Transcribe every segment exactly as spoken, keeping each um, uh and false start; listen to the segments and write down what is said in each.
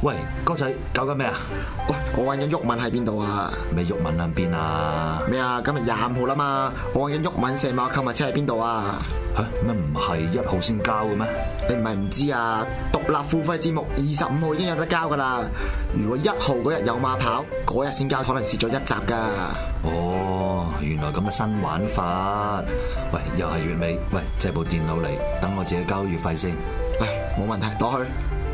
喂，哥仔搞緊咩啊？ 喂，我揾緊毓民喺邊度啊？ 咩毓民喺邊啊？ 咩啊？今日廿五號啦嘛，我揾緊毓民成碼購物車喺邊度啊？ 吓，乜唔係一號先交嘅咩？ 你唔係唔知啊？獨立付費節目二十五號已經有得交噶啦。如果一號嗰日有馬跑，嗰日先交，可能蝕咗一集噶。 哦，原來咁嘅新玩法。喂，又係月尾，喂，借部電腦嚟，等我自己交月費先。 嚟，冇問題，攞去。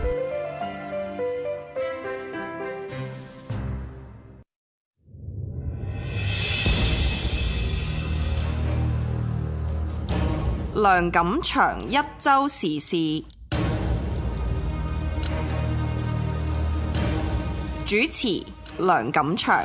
梁錦祥一周時事主持，梁錦祥。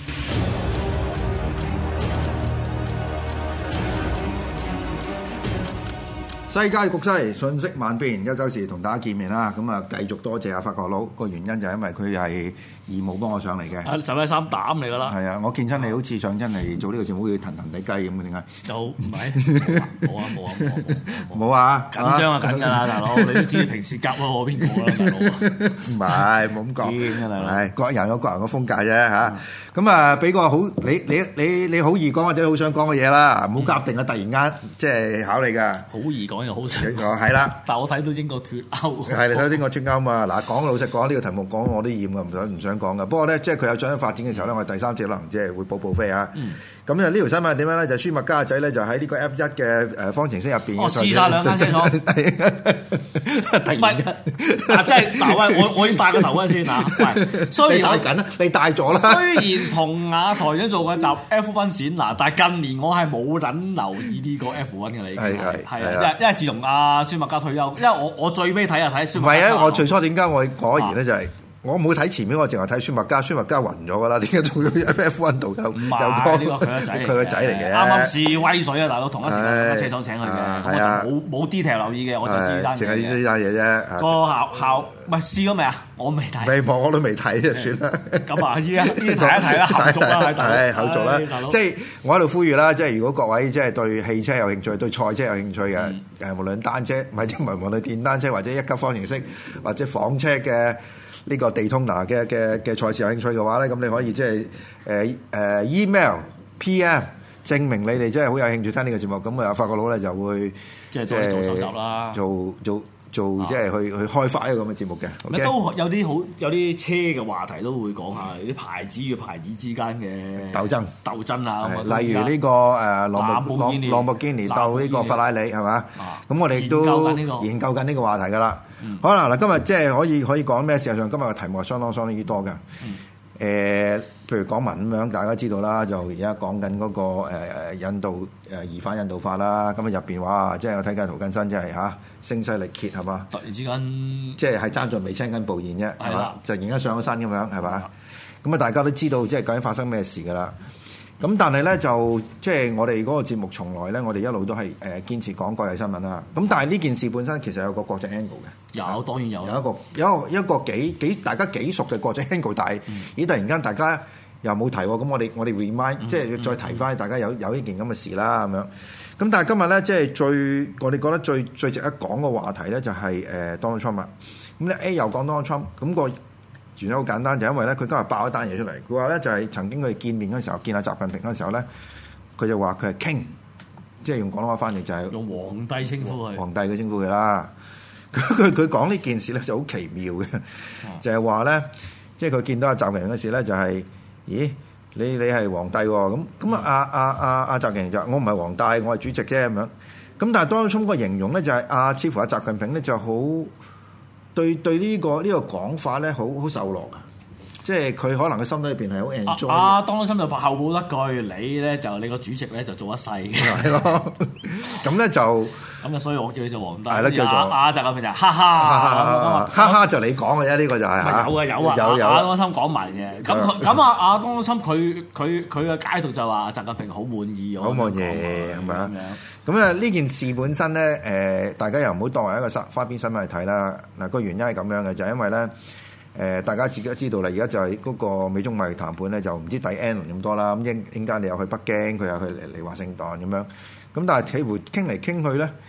世界局勢瞬息萬變，一週時同大家見面啦。咁啊，繼續多謝阿法國佬。個原因就係因為佢係義務幫我上嚟嘅。 啊，十一三膽嚟㗎啦。 係啊，我見親你好似上親嚟做呢個節目，好似騰騰地雞咁嘅，點解？ 就唔係冇啊冇啊冇啊冇啊！ 緊張啊緊㗎啦，大佬，你都知平時夾我邊個啦，大佬。 唔係冇咁講， 癲㗎大佬。 係各人有各人嘅風格啫嚇。咁啊，俾個好你你你你好易講或者好想講嘅嘢啦，唔好夾定啊！突然間即係考你㗎。 好易講又好想講。 係啦， 但我睇到英國脫歐。 係你睇到英國脫歐嘛？嗱，講老實講，呢個題目講我都厭㗎，唔想唔想講㗎。不過咧，即係佢有進一步發展嘅時候咧，我第三節可能即係會報報飛啊。咁咧呢條新聞係點樣咧？就舒麥加仔咧就喺呢個 F 一嘅誒方程式入邊。 我試晒兩間清楚。 突然間， 嗱，即係嗱喂，我我要戴個頭盔先啊！喂，雖然你戴緊啦，你戴咗啦。 雖然同亞台都做過集 F 一閃嗱，但係近年我係冇人留意呢個 F 一嘅，你係係係啊，因為因為自從阿舒麥加退休，因為我我最尾睇啊睇舒麥加。唔係啊，我最初點解我果然咧就係。我冇睇前面，我淨係睇舒麥加，舒麥加暈咗㗎啦。點解做咗 F 一度有有講呢個佢個仔嚟嘅？ 佢個仔嚟嘅。 啱啱試威水啊，大佬同一時間車廠請佢嘅，咁我就冇冇 detail 留意嘅，我就知呢單嘢。 淨係呢單嘢啫。 個校校唔係試咗未啊？我未睇。 未播我都未睇就算啦。 咁啊，依家依家睇一睇啦，後續啦， 係後續啦。即係我喺度呼籲啦，即係如果各位即係對汽車有興趣、對賽車有興趣嘅，誒無論單車，唔係唔係無論電單車或者一級方程式或者房車嘅。呢個地通拿嘅嘅嘅賽事有興趣嘅話咧，咁你可以即係誒誒 email P M 證明你哋真係好有興趣聽呢個節目，咁啊法國佬咧就會即係做手集啦， 做做做即係去去開發一個咁嘅節目嘅。 咁都有啲好有啲車嘅話題都會講下啲牌子與牌子之間嘅鬥爭鬥爭啊， 例如呢個誒朗博朗朗博基尼鬥呢個法拉利係嘛？咁我哋都研究緊呢個話題㗎啦。好啦，嗱，今日即係可以可以講咩？事實上今日嘅題目係相當相當之多嘅。誒、嗯呃，譬如港聞咁樣，大家知道啦，就而家講緊嗰個誒、呃、引渡誒疑犯引渡法啦。咁啊入邊話，即係我睇緊涂謹申，即係嚇聲嘶力竭係嘛？ 突然之間， 即係係爭在未青筋暴現啫，係嘛？就而家上咗身咁樣係嘛？咁啊大家都知道即係究竟發生咩事㗎啦。咁但係咧就即係我哋嗰個節目從來咧，我哋一路都係誒堅持講國際新聞啦。咁但係呢件事本身其實有個國際 angle 嘅， 有當然有， 有一個有一個一個幾幾大家幾熟嘅國際 angle，但係咦突然間大家又冇提喎，咁我哋我哋 remind、嗯、即係再提翻大家有有呢件咁嘅事啦咁樣。咁但係今日咧即係最我哋覺得最最值得講嘅話題咧就係誒 Donald Trump 啊。咁咧 A 又講 Donald Trump，咁個原因好簡單，就因為咧佢今日爆一單嘢出嚟，佢話咧就係曾經佢哋見面嗰陣時候，見下習近平嗰陣時候咧，佢就話佢係 King，即係用廣東話翻譯就係用皇帝稱呼佢， 皇帝嘅稱呼佢啦。佢佢講呢件事咧就好奇妙嘅，就係話咧，即係佢見到阿習近平嗰時咧就係、是，咦，你你係皇帝喎？咁咁啊阿阿阿阿習近平就話我唔係皇帝，我係主席啫咁樣。咁但係當初個形容咧就係、是、阿、啊、似乎阿習近平咧就好。對對呢、這個呢、這個講法咧，好好受落啊！即係佢可能佢心底入邊係好 enjoy。 啊，當心就後補一句，你咧就你個主席咧就做一世嘅。 係咯，咁咧就咁啊，所以我叫你做皇帝。 係咯，叫做阿習近平就哈哈哈哈就你講嘅啫，呢個就係嚇。 有啊有啊，有有。阿當心講埋嘅，咁咁啊阿當心佢佢佢嘅解讀就話習近平好滿意， 好滿意係咪啊？咁啊呢件事本身咧，誒、呃、大家又唔好當為一個花邊新聞嚟睇啦。嗱、個原因係咁樣嘅，就係、是、因為咧，誒、呃、大家自己都知道啦，而家就係嗰個美中貿易談判咧，就唔知第 N 輪咁多啦。咁應應間你又去北京，佢又去嚟嚟華盛頓咁樣。咁但係似乎傾嚟傾去咧，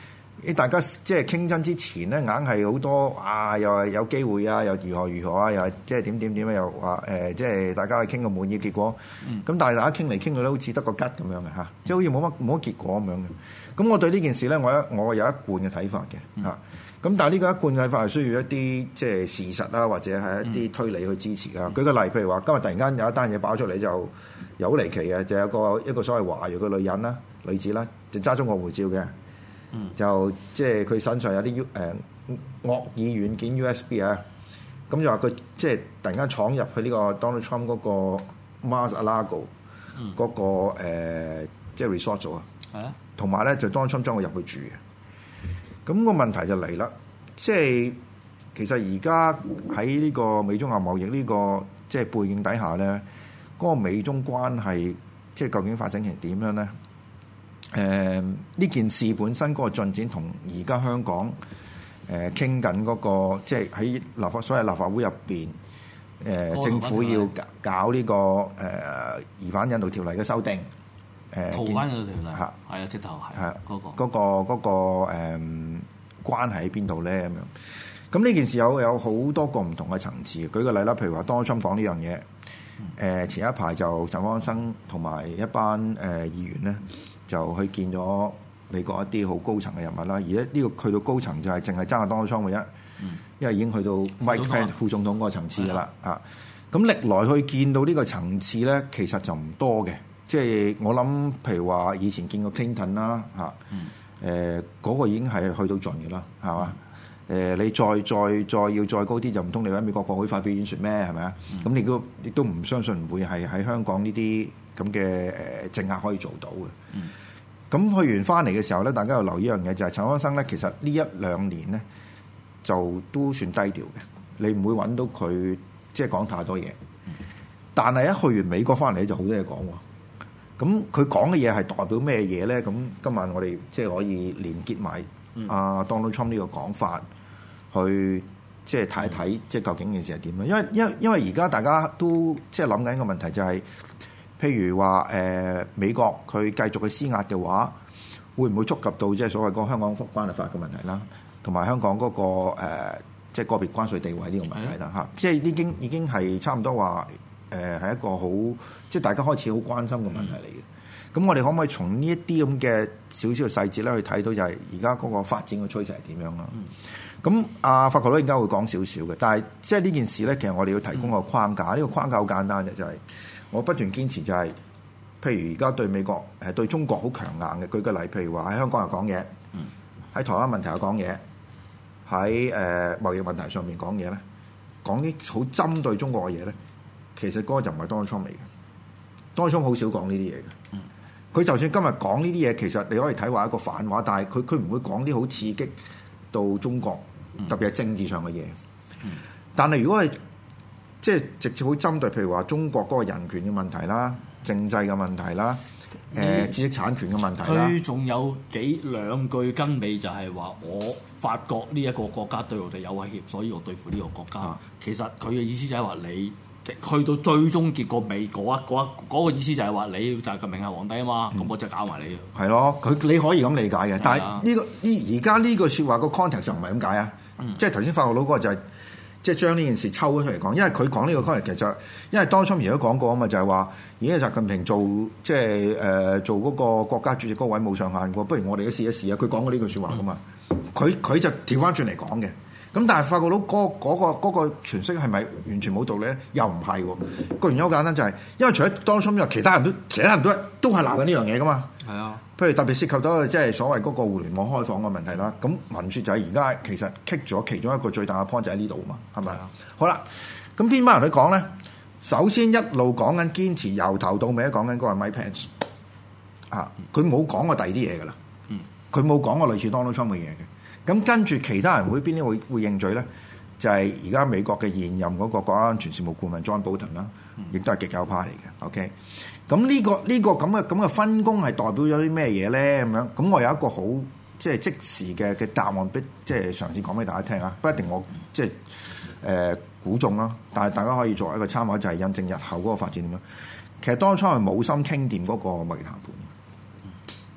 誒大家即係傾真之前咧，硬係好多啊，又係有機會啊，又如何如何啊，又係即係點點點啊，又話誒、呃，即係大家去傾個滿意結果。咁、嗯、但係大家傾嚟傾去咧，好似得個吉咁樣嘅嚇，即係好似冇乜冇乜結果咁樣嘅。咁我對呢件事咧，我一我有一貫嘅睇法嘅嚇。咁、嗯、但係呢個一貫睇法係需要一啲即係事實啦，或者係一啲推理去支持啦。嗯、舉個例，譬如話今日突然間有一單嘢爆出嚟，就有好離奇嘅，就有個一個所謂華裔嘅女人啦、女子啦，就揸中國護照嘅。嗯、就即係佢身上有啲 U 誒惡意軟件 U S B 啊，咁就話佢即係突然間闖入去呢個 Donald Trump 嗰個 Mar-a-Lago 嗰個誒即係 resort 咗啊，同埋咧就 Donald Trump 將佢入去住嘅。咁、個問題就嚟啦，即係其實而家喺呢個美中亞貿易呢個即係背景底下咧，嗰、個美中關係即係究竟發展成點樣咧？誒呢、呃、件事本身嗰個進展同而家香港誒傾緊嗰個，即係喺立法所謂立法會入邊，誒、呃、政府要搞呢、這個誒、呃、疑犯引渡條例嘅修訂，誒逃犯引渡條例嚇係啊，直頭係係嗰個嗰、那個嗰、那個誒、呃、關係喺邊度咧咁樣？咁呢件事有有好多個唔同嘅層次。舉個例啦，譬如話當初講呢樣嘢，誒、呃、前一排就陳方安生同埋一班誒、呃、議員咧。就去見咗美國一啲好高層嘅人物啦，而咧呢個去到高層就係淨係爭下 Donald Trump 嘅啫，嗯、因為已經去到 Mike Pence 副總統嗰個層次噶啦啊！咁歷來去見到呢個層次咧，其實就唔多嘅，即係我諗，譬如話以前見過 Clinton 啦嚇，誒嗰、嗯呃嗰個已經係去到盡嘅啦，係嘛？誒、呃、你再再再要再高啲，就唔通你喺美國國會發表演説咩？係咪啊？咁、嗯、你都亦都唔相信會係喺香港呢啲咁嘅誒政客可以做到嘅。嗯咁去完翻嚟嘅時候咧，大家又留意一樣嘢，就係、是、陳安生咧，其實呢一兩年咧就都算低調嘅，你唔會揾到佢即係講太多嘢。但係一去完美國翻嚟就好多嘢講喎。咁佢講嘅嘢係代表咩嘢咧？咁今晚我哋即係可以連結埋阿 Donald Trump 呢個講法，去即係睇一睇，即係究竟件事係點咧？因為因為因為而家大家都即係諗緊一個問題，就係、是。譬如話誒、呃、美國佢繼續去施壓嘅話，會唔會觸及到即係所謂嗰個香港關係法嘅問題啦，同埋香港嗰、那個、呃、即係個別關稅地位呢個問題啦嚇，的即係已經已經係差唔多話誒係一個好即係大家開始好關心嘅問題嚟嘅。咁、嗯、我哋可唔可以從呢一啲咁嘅少少嘅細節咧去睇到就係而家嗰個發展嘅趨勢係點樣啦？咁阿法國佬而家會講少少嘅，但係即係呢件事咧，其實我哋要提供個框架，呢、嗯、個框架好簡單嘅就係、是。我不斷堅持就係、是，譬如而家對美國誒對中國好強硬嘅，舉個例，譬如話喺香港又講嘢，喺、嗯、台灣問題又講嘢，喺誒、呃、貿易問題上面講嘢咧，講啲好針對中國嘅嘢咧，其實嗰個就唔係 Donald Trump 嚟嘅，Donald Trump 好少講呢啲嘢嘅。佢、嗯、就算今日講呢啲嘢，其實你可以睇話一個反話，但係佢佢唔會講啲好刺激到中國，特別係政治上嘅嘢。嗯、但係如果係即係直接好針對，譬如話中國嗰個人權嘅問題啦、政制嘅問題啦、誒、呃、知識產權嘅問題啦。佢仲有幾兩句跟尾就係話，我發覺呢一個國家對我哋有威脅，所以我對付呢個國家。啊、其實佢嘅意思就係話你去到最終結果尾嗰一嗰一嗰個意思就係話你就係個明下皇帝啊嘛，咁、嗯、我就搞埋你。係咯，佢你可以咁理解嘅，但係呢、呢個呢而家呢句説話個 context 就唔係咁解啊。嗯、即係頭先法國佬嗰個就係、是。即係將呢件事抽咗出嚟講，因為佢講呢個 context 其實，因為當初而家講過啊嘛，就係話而家習近平做即係誒、呃、做嗰個國家主席嗰位冇上限嘅，不如我哋都試一試啊！佢講過呢句説話噶嘛，佢佢、嗯、就調翻轉嚟講嘅。咁但係發覺到嗰嗰個嗰、嗰個詮釋係咪完全冇道理咧？又唔係喎。個原因好簡單，就係因為除咗當初之外，其他人都其他人都都係鬧緊呢樣嘢噶嘛。係啊。譬如特別涉及到即係所謂嗰個互聯網開放嘅問題啦，咁文説就係而家其實棘咗其中一個最大嘅 point 就喺呢度嘛，係咪啊？好啦，咁邊班人去講咧？首先一路講緊堅持，由頭到尾都講緊嗰個 Mike Pence 啊，佢冇講過第二啲嘢噶啦，佢冇講過類似 Donald Trump 嘅嘢嘅。咁跟住其他人會邊啲會會認罪咧？就係而家美國嘅現任嗰個國家安全事務顧問 John Bolton 啦，亦都係極右派嚟嘅。OK。咁呢、這個呢、這個咁嘅咁嘅分工係代表咗啲咩嘢咧？咁樣咁我有一個好即係即時嘅嘅答案，俾即係嘗試講俾大家聽啊！不一定我即係誒估中啦，但係大家可以作為一個參考，就係、是、印證日後嗰個發展點樣。其實當初係冇心傾掂嗰個貿易談判，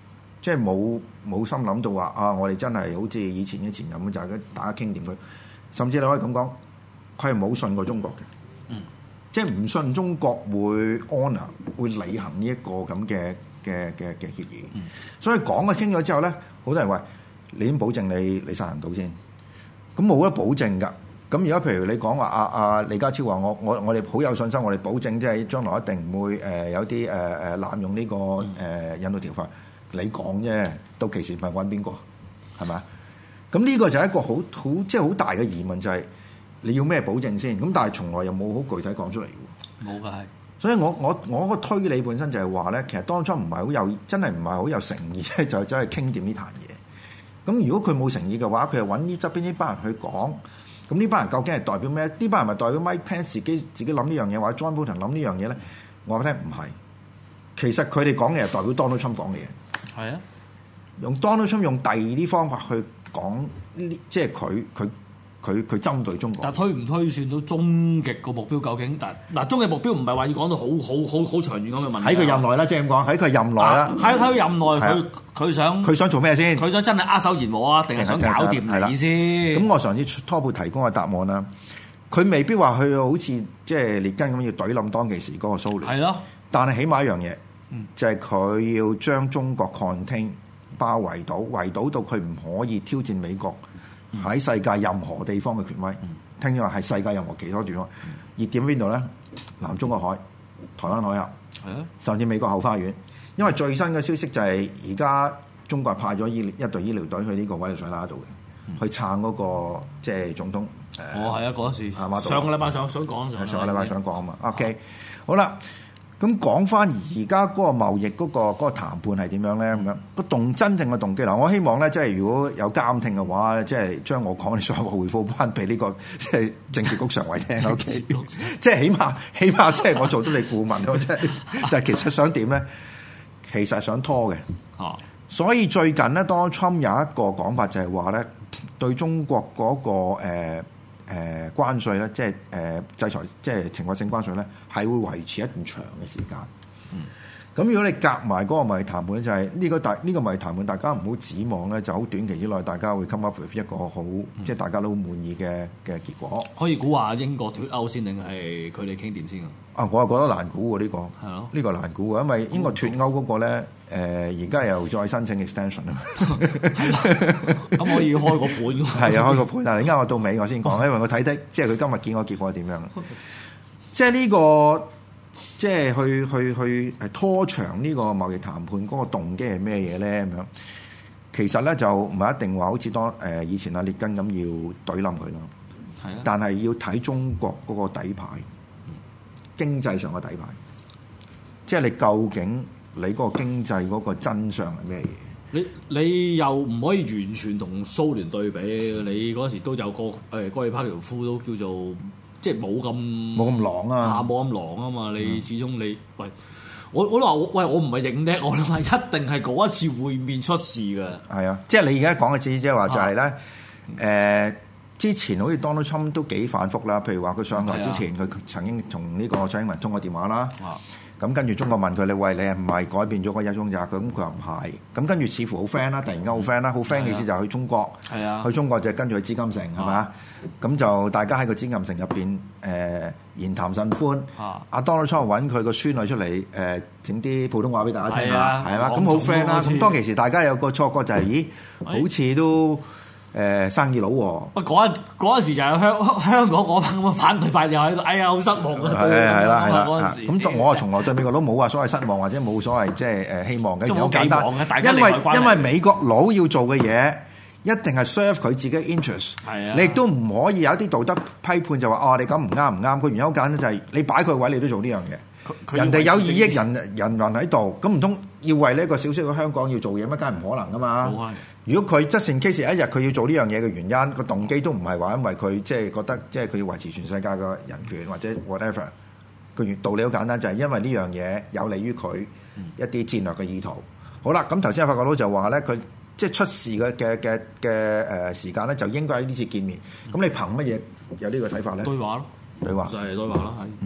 即係冇冇心諗到話啊，我哋真係好似以前嘅前任咁，就係大家傾掂佢。甚至你可以咁講，佢係冇信過中國嘅，嗯，即係唔信中國會 honour 會履行呢一個咁嘅嘅嘅嘅協議。嗯、所以講嘅傾咗之後咧，好多人話你點保證你你實行到先？咁冇得保證㗎。咁而家譬如你講話阿阿李家超話我我我哋好有信心，我哋保證即係將來一定唔會誒、呃、有啲誒誒濫用呢、這個誒、呃、引渡條法。你講啫，到期時問揾邊個係咪？咁呢個就係一個好好即係好大嘅疑問，就係、是、你要咩保證先？咁但係從來又冇好具體講出嚟喎。冇㗎係。所以我我我個推理本身就係話咧，其實當初唔係好有真係唔係好有誠意咧，就真係傾掂呢壇嘢。咁如果佢冇誠意嘅話，佢係揾呢側邊呢班人去講。咁呢班人究竟係代表咩？呢班人咪代表 Mike Pence 自己自己諗呢樣嘢，或者 John Bolton 諗呢樣嘢咧？我話俾你聽唔係。其實佢哋講嘅係代表 Donald Trump 講嘅嘢。係啊，用 Donald Trump 用第二啲方法去講呢，即係佢佢佢佢針對中國。但推唔推算到終極個目標究竟？但嗱，終極目標唔係話要講到好好好好長遠咁嘅問題。喺佢任內啦，即係咁講，喺佢任內啦。喺佢任內，佢佢想佢想做咩先？佢想真係握手言和啊，定係想搞掂你先？咁我上次初步提供嘅答案啦，佢未必話佢好似即係列根咁要懟冧當其時嗰個蘇聯。係咯，但係起碼一樣嘢。嗯、就係佢要將中國 contain 包圍到，圍堵到佢唔可以挑戰美國喺世界任何地方嘅權威。嗯、聽咗話係世界任何其他地方。熱點邊度咧？南中國海、台灣海峽，嗯、甚至美國後花園。因為最新嘅消息就係而家中國派咗醫一隊醫療隊去呢個委內瑞拉度嘅，嗯、去撐嗰、那個即係總統。哦，係啊，嗰時上個禮拜想想講上，上個禮拜想講啊嘛。OK，、啊、好啦。咁講翻而家嗰個貿易嗰、嗰個嗰、嗰個談判係點樣咧？咁樣個動真正嘅動機嗱，我希望咧，即係如果有監聽嘅話，即係將我講嘅所有回覆翻俾呢個即係政治局常委聽。O K， 即係起碼起碼即係我做到你顧問咯，即係就係其實想點咧？其實想拖嘅。哦，所以最近咧，Donald Trump有一個講法就係話咧，對中國嗰、嗰個誒。呃誒、呃、關稅咧，即係誒、呃、制裁，即係懲罰性關稅咧，係會維持一段長嘅時間。嗯，咁如果你夾埋嗰個貿易談判，就係、是、呢、這個大呢、這個貿易談判，大家唔好指望咧，就好短期之內，大家會 come up with 一個好，嗯、即係大家都好滿意嘅嘅結果。可以估話英國脫歐先定係佢哋傾掂先啊？啊，我又覺得難估喎呢個。係咯，呢個難估喎，因為英國脫歐嗰個咧，誒而家又再申請 extension 啊。咁可以開個盤。係啊，開個盤。但係而家我到尾我先講，因為我睇得即係佢今日見我結果係點樣。即係呢個。即係去去去誒拖長呢個貿易談判嗰個動機係咩嘢咧？咁樣其實咧就唔係一定話好似當誒以前阿列根咁要懟冧佢咯。係啊，但係要睇中國嗰個底牌，經濟上嘅底牌，即係你究竟你嗰個經濟嗰個真相係咩嘢？你你又唔可以完全同蘇聯對比，你嗰時都有個誒戈爾巴喬夫都叫做。即係冇咁冇咁狼啊！冇咁狼啊嘛！你始終你喂我我都話喂我唔係認叻，我都話一定係嗰一次會面出事嘅。係啊，即係你而家講嘅意思即係話就係咧誒，之前好似 Donald Trump 都幾反覆啦。譬如話佢上台之前，佢、啊、曾經同呢個蔡英文通過電話啦。咁跟住中國問佢：你喂你係唔係改變咗個一中制？佢咁佢話唔係。咁跟住似乎好 friend 啦，突然間好 friend 啦，好 friend 嘅意思就係去中國。係啊，去中國就跟住去紫禁城係嘛？咁就大家喺個紫禁城入邊誒言談甚歡。阿 Donald Trump 揾佢個孫女出嚟誒整啲普通話俾大家聽啦，係嘛？咁好 friend 啦。咁當其時大家有個錯覺就係、是，咦？好似都〜誒、呃、生意佬喎、哦，喂嗰陣嗰陣時就係香香港嗰班咁嘅反對派又喺度，哎呀好失望啊！係係啦係啦，咁我啊從來對美國佬冇話所謂失望或者冇所謂即係誒希望嘅，好簡單，因為因為美國佬要做嘅嘢一定係 serve 佢自己 interest，係啊，你亦都唔可以有一啲道德批判就話哦你咁唔啱唔啱，個原因好簡單就係你擺佢位你都做呢樣嘢，人哋有二億人人民喺度，咁唔通要為呢個小小嘅香港要做嘢乜？梗係唔可能噶嘛！如果佢just in case一日佢要做呢樣嘢嘅原因，個動機都唔係話因為佢即係覺得即係佢要維持全世界嘅人權或者 whatever，個道理好簡單，就係、是、因為呢樣嘢有利於佢一啲戰略嘅意圖。嗯、好啦，咁頭先阿法國佬就話咧，佢即係出事嘅嘅嘅嘅誒時間咧，就應該喺呢次見面。咁、嗯、你憑乜嘢有個呢個睇法咧？對話咯，對話就係對話啦，係。嗯，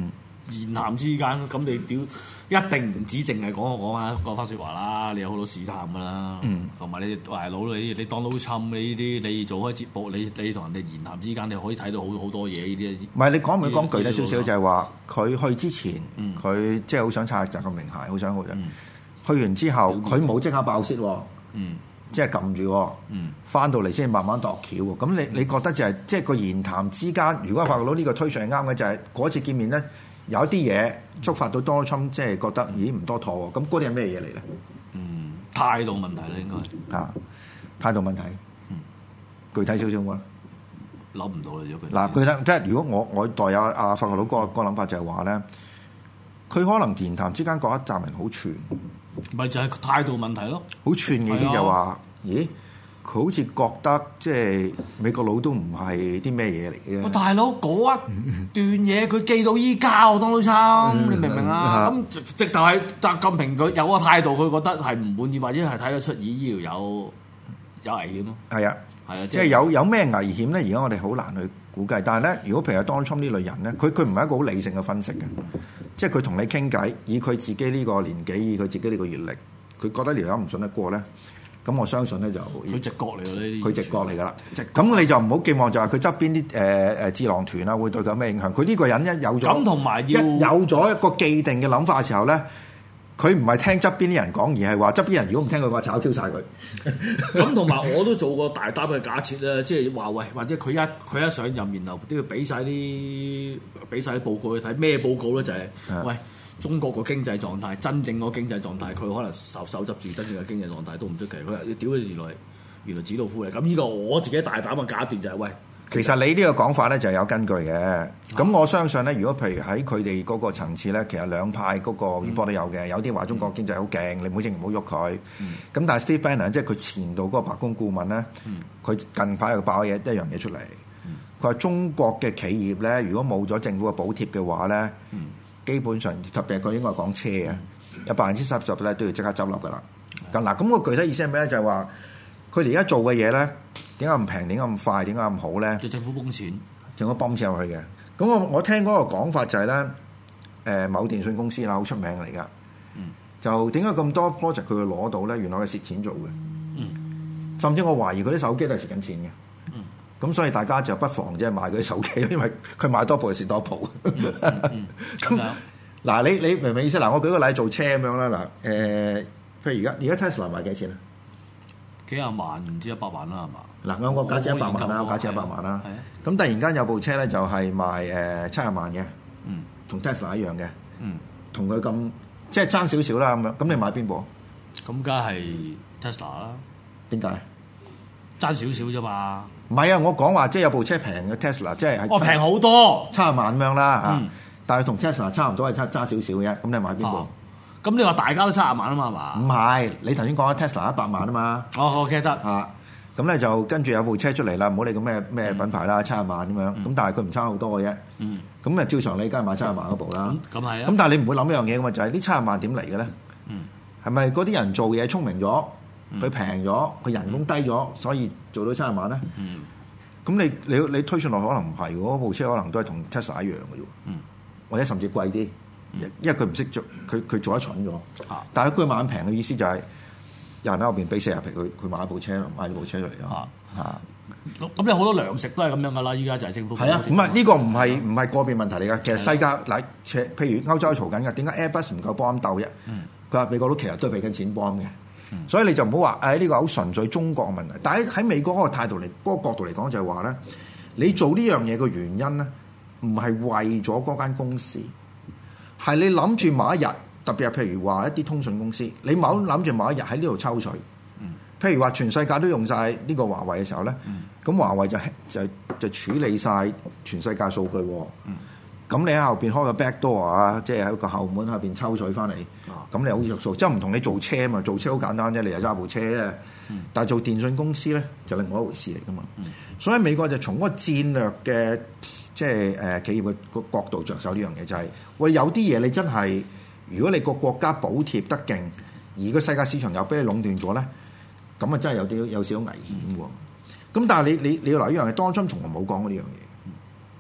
言談之間，咁你屌一定唔止淨係講我講啊講翻説話啦，你有好多試探噶啦，同埋、嗯、你大佬你你當到侵你呢啲，你做開節目，你你同人哋言談之間，你可以睇到好好多嘢呢啲。唔係你講唔可以講具體少少，就係話佢去之前，佢、嗯、即係好想擦習近平鞋，好想好想。嗯、去完之後，佢冇即刻爆泄喎。嗯即係撳住，翻、嗯、到嚟先慢慢度橋喎。咁你你覺得就係、是、即係個言談之間，如果發覺到呢個推算係啱嘅，就係、是、嗰次見面咧，有一啲嘢觸發到 Donald Trump，即係覺得咦唔多妥喎。咁嗰啲係咩嘢嚟咧？ 嗯，態度問題咧應該啊，態度問題。嗯，具體少少喎。 諗唔到啦，如果佢嗱，具體即係如果我我代有阿法國佬嗰個諗法就係話咧，佢可能言談之間嗰一紮人好串。 咪就係態度問題咯， 好串嘅意思就話，咦，佢好似覺得即係美國佬都唔係啲咩嘢嚟嘅。 大佬嗰一段嘢佢記到依家，我當到差，你明唔明啊？咁直頭係習近平佢有個態度，佢覺得係唔滿意，或者係睇得出咦依條有有危險咯。 係啊，係啊，即係有有咩危險咧？而家我哋好難去估計。但係咧，如果譬如 Donald Trump 呢類人咧，佢佢唔係一個好理性嘅分析嘅。即係佢同你傾偈，以佢自己呢個年紀，以佢自己呢個閲歷，佢覺得條友唔信得過咧，咁我相信咧就佢直覺嚟㗎呢啲， 佢直覺嚟㗎啦。咁你就唔好寄望就係佢側邊啲誒誒智囊團啊，會對佢有咩影響？佢呢個人一有咗咁同埋要一有咗一個既定嘅諗法嘅時候咧，佢唔係聽側邊啲人講，而係話側邊人如果唔聽佢話，炒 Q 晒佢。 咁同埋我都做過大膽嘅假設啦，即係話喂，或者佢一佢一上任，然後都要俾晒啲俾曬啲報告去睇，咩報告咧？就係、是、的喂中國個經濟狀態，真正個經濟狀態，佢可能手手執住真正嘅經濟狀態都唔出奇。佢話要屌佢原來原來紙老夫嚟。咁呢個我自己大膽嘅假斷就係、是、喂。 其實你呢個講法咧就係有根據嘅，咁我相信咧，如果譬如喺佢哋嗰個層次咧，其實兩派嗰個 report 都有嘅，有啲話中國經濟好勁，你唔好正唔好喐佢。咁、嗯、但係 Steve Bannon 即係佢前度嗰個白宮顧問咧，佢、嗯、近排又爆嘢一樣嘢出嚟，佢話、嗯、中國嘅企業咧，如果冇咗政府嘅補貼嘅話咧，嗯、基本上特別係佢應該係講車啊，嗯、有百分之三十咧都要即刻執笠噶啦。咁嗱、嗯，咁、個具體意思係咩咧？就係話佢哋而家做嘅嘢咧。點解咁平？點解咁快？點解咁好咧？ 就政府泵錢， 政府泵錢入去嘅。咁我我聽嗰個講法就係、是、咧，誒、呃、某電信公司啦，好出名嚟噶。嗯、就點解咁多 project 佢會攞到咧？原來係蝕錢做嘅。嗯、甚至我懷疑佢啲手機都係蝕緊錢嘅。咁、嗯、所以大家就不妨即係買嗰啲手機，因為佢買多部就蝕多部。咁嗱，你你明唔明意思？嗱，我舉個例做車咁樣啦。嗱，誒、呃，譬如而家而家 Tesla 賣幾錢啊？ 幾廿萬唔知一百萬啦，係嘛？ 嗱，我我假設一百萬啦，我假設一百萬啦。咁突然間有部車咧，就係賣誒七十萬嘅，嗯，同 Tesla 一樣嘅，嗯，同佢咁即係爭少少啦咁樣。咁你買邊部？ 咁梗係 Tesla 啦。 點解？ 爭少少啫嘛。 唔係啊，我講話即係有部車平嘅 Tesla， 即係哦平好多， 七十萬咁樣啦嚇。但係同 Tesla 差唔多係差爭少少嘅。咁你買邊部？ 咁你話大家都七十萬啊嘛，係嘛？ 唔係，你頭先講咗 Tesla 一百萬啊嘛。 哦，OK 得啊。咁咧就跟住有部車出嚟啦，唔好理個咩咩品牌啦，七十萬咁樣。咁但係佢唔差好多嘅啫。咁啊，照常你梗係買七十萬嗰部啦。 咁係啊。 咁但係你唔會諗一樣嘢嘅嘛，就係呢七十萬點嚟嘅咧？係咪嗰啲人做嘢聰明咗，佢平咗，佢人工低咗，所以做到七十萬咧？咁你你你推算落可能唔係喎，嗰部車可能都係同 Tesla 一樣嘅啫。或者甚至貴啲。因為佢唔識做，佢佢做得蠢咗。啊、但係佢買平嘅意思就係、是、有人喺後邊俾四十皮，佢佢買一部車，買一部車出嚟咯。嚇！ 咁你好多糧食都係咁樣噶啦，依家就係政府。 係啊，咁啊呢個唔係唔係個別問題嚟噶，其實世界嗱，譬如歐洲嘈緊嘅，點解 Airbus 唔夠幫鬥啫？佢話、嗯、美國佬其實都係俾緊錢幫嘅，嗯、所以你就唔好話誒呢個好純粹中國嘅問題。但係喺美國嗰個態度嚟，嗰、那個角度嚟講就係話咧，你做呢樣嘢嘅原因咧，唔係為咗嗰間公司。係你諗住某一日，特別係譬如話一啲通訊公司，你冇諗住某一日喺呢度抽水。嗯、譬如話全世界都用晒呢個華為嘅時候咧，咁、嗯、華為就就就處理晒全世界數據。咁、嗯、你喺後邊開個 back door 啊，即係喺個後門後邊抽水翻嚟。咁、嗯、你好着數，即係唔同你做車嘛，做車好簡單啫，你又揸部車啫。嗯、但係做電信公司咧，就另外一回事嚟噶嘛。嗯、所以美國就從嗰個戰略嘅。即係誒、呃、企業嘅個角度着手呢樣嘢就係、是，喂有啲嘢你真係，如果你個國家補貼得勁，而個世界市場又俾你壟斷咗咧，咁啊真係有啲有少少危險喎。咁但係你你你要留意一樣嘢，當中從來冇講過呢樣嘢。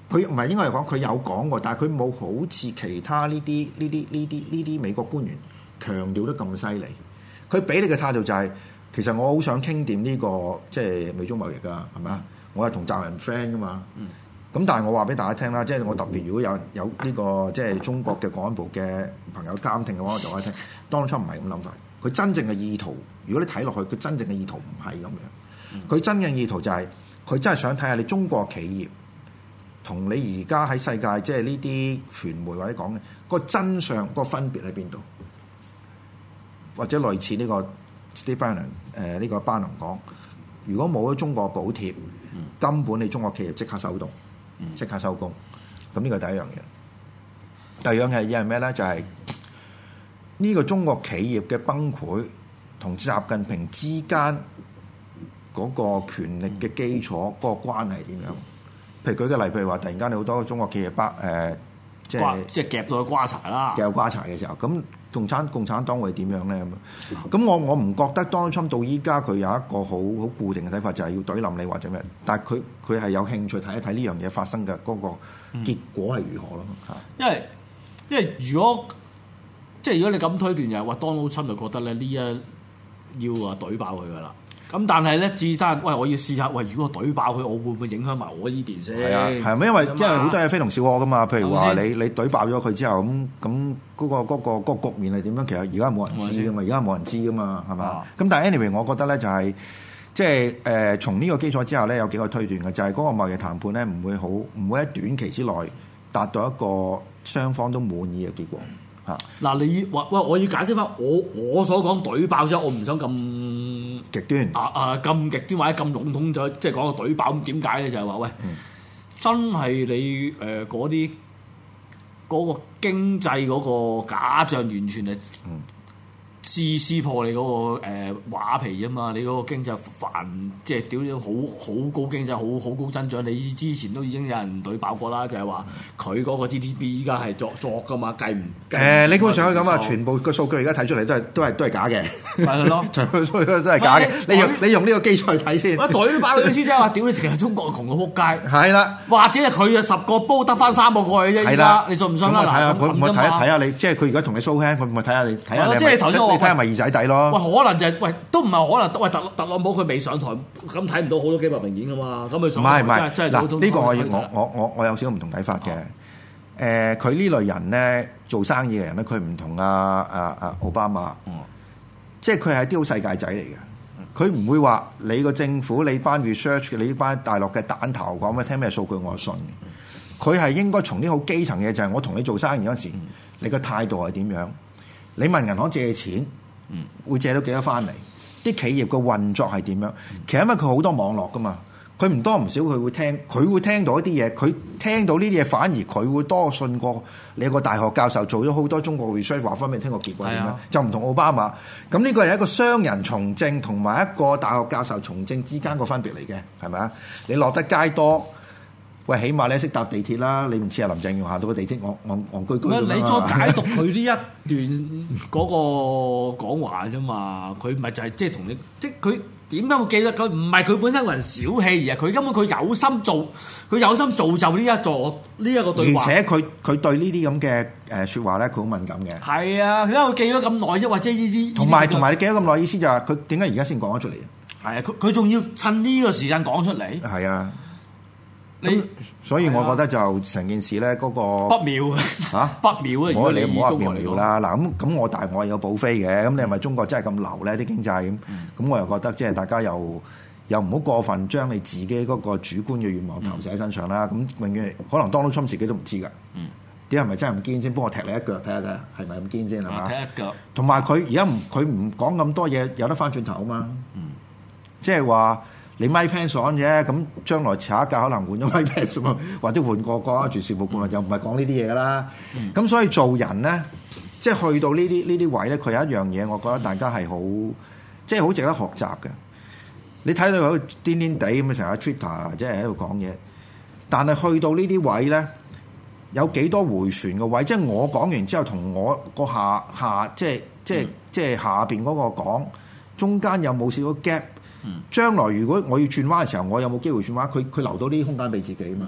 佢唔係應該係講佢有講過，但係佢冇好似其他呢啲呢啲呢啲呢啲美國官員強調得咁犀利。佢俾你嘅態度就係、是、其實我好想傾掂呢個即係美中貿易㗎，係咪啊？我係同習人 friend 㗎嘛。咁、嗯、但係我話俾大家聽啦，即係我特別如果有有呢、這個即係中國嘅國安部嘅朋友監聽嘅話，我就話你聽，Donald Trump唔係咁諗法。佢真正嘅意圖，如果你睇落去，佢真正嘅意圖唔係咁樣。佢、嗯、真正意圖就係、是、佢真係想睇下你中國企業。同你而家喺世界即係呢啲傳媒或者講嘅個真相個分別喺邊度？或者類似呢個 Steve Bannon 誒呢個班農講，如果冇咗中國補貼，嗯、根本你中國企業即刻手動，即刻收工。咁呢個第一樣嘢。第二樣嘢係咩咧？就係、是、呢個中國企業嘅崩潰同習近平之間嗰個權力嘅基礎嗰、嗯、個關係點樣？譬如舉個例，譬如話突然間你好多中國企業北誒、呃，即係即係夾到去瓜柴啦， 夾到瓜柴嘅時候，咁共產共產黨會點樣咧？咁咁我我唔覺得 Donald Trump 到依家佢有一個好好固定嘅睇法，就係、是、要懟冧你或者咩？但係佢佢係有興趣睇一睇呢樣嘢發生嘅嗰個結果係如何咯？嚇、嗯！ 因為因為如果即係如果你咁推斷，就係話 Donald Trump 就覺得咧呢一要啊懟爆佢噶啦。咁但係咧，至單喂，我要試下喂，如果我懟爆佢，我會唔會影響埋我呢邊先？係啊， 係咪因為因為好多嘢非同小可噶嘛？譬如話你你懟爆咗佢之後，咁咁嗰個嗰、嗰個嗰個局面係點樣？其實而家冇人知噶嘛，而家冇人知噶嘛，係嘛？咁、啊、但係 anyway，我覺得咧就係即係誒，從呢個基礎之下咧，有幾個推斷嘅，就係、是、嗰個貿易談判咧，唔會好唔會喺短期之內達到一個雙方都滿意嘅結果。 嗱，你話喂，我要解釋翻我我所講懟爆啫，我唔想咁極端啊啊咁極端或者咁籠統咗，即係講個懟爆咁點解咧？就係、是、話喂，嗯、真係你誒嗰啲嗰個經濟嗰個假象完全係撕撕破你嗰、那個誒、呃、畫皮啊嘛！你嗰個經濟繁即係屌咗好好高經濟，好好高增長。你之前都已經有人懟爆過啦，就係話佢嗰個 G D P 依家係作作噶嘛，計唔誒？你基本上咁啊，全部個數據而家睇出嚟都係都係都係假嘅， 係咯， 全部數據都係假嘅。你用你用呢個基礎去睇先。 我懟爆佢意思即係話，屌你，其實中國窮到撲街。係啦， 或者係佢啊十個煲得翻三個過去啫。係啦，你信唔信啊？ 咁我睇下，我我睇睇下你，即係佢而家同你 show hand，佢咪睇下你睇下你。 即係頭先我睇下咪二仔底咯。 喂，可能就係、是、喂，都唔係可能。喂，特特朗普佢未上台，咁睇唔到好多機密文件噶嘛？咁佢上台唔係唔係真係嗱，呢個我我我我我有少少唔同睇法嘅。誒、哦，佢呢、呃、類人咧，做生意嘅人咧，佢唔同阿阿阿奧巴馬，嗯、即係佢係啲好世界仔嚟嘅。佢唔會話你個政府、你班 research、你呢班大陸嘅蛋頭講咩聽咩數據，我信。佢係應該從啲好基層嘅，就係、是、我同你做生意嗰時，嗯、你個態度係點樣？你問銀行借錢。嗯，會借到幾多翻嚟？啲企業個運作係點樣？其實因為佢好多網絡噶嘛，佢唔多唔少佢會聽，佢會聽到一啲嘢，佢聽到呢啲嘢反而佢會多信過你有個大學教授做咗好多中國 research 話翻俾你聽個結果係點樣，啊、就唔同奧巴馬。咁呢個係一個商人從政同埋一個大學教授從政之間個分別嚟嘅，係咪啊？你落得街多。喂，起碼你識搭地鐵啦，你唔似阿林鄭月娥下到個地鐵，我我戇居居咁樣。你再解讀佢呢一段嗰個講話啫嘛，佢咪就係即係同你，即係佢點解會記得佢？唔係佢本身個人小氣，而係佢根本佢有心做，佢有心造就呢一座呢一個對話。而且佢佢對呢啲咁嘅誒説話咧，佢好敏感嘅。係啊，因為佢記咗咁耐啫，或者呢啲。同埋同埋，你記咗咁耐，意思就係佢點解而家先講咗出嚟？係啊，佢佢仲要趁呢個時間講出嚟。係啊。你所以我覺得就成件事咧，嗰個不妙嚇不妙啊！我你唔好話妙妙啦嗱，咁咁我大我有保飛嘅，咁你係咪中國真係咁流咧啲經濟咁？咁我又覺得即係大家又又唔好過分將你自己嗰個主觀嘅願望投射喺身上啦。咁永遠可能 Donald Trump自己都唔知㗎。嗯，啲係咪真係咁堅先？幫我踢你一腳睇下睇下係咪咁堅先係嘛？踢一腳。同埋佢而家唔佢唔講咁多嘢，有得翻轉頭啊嘛。嗯，即係話。你 Mike Pence 講啫，咁將來下一屆可能換咗 Mike Pence 嘛，或者換個國家住事務顧問，又唔係講呢啲嘢噶啦。咁、嗯、所以做人咧，即係去到呢啲呢啲位咧，佢有一樣嘢，我覺得大家係好，即係好值得學習嘅。你睇到佢癲癲地咁成日喺 Twitter 即係喺度講嘢，但係去到呢啲位咧，有幾多回旋嘅位？即係我講完之後，同我個下下即係即係即係下邊嗰個講，中間有冇少少 gap？嗯，將來如果我要轉彎嘅時候，我有冇機會轉彎？佢佢留到啲空間俾自己啊嘛。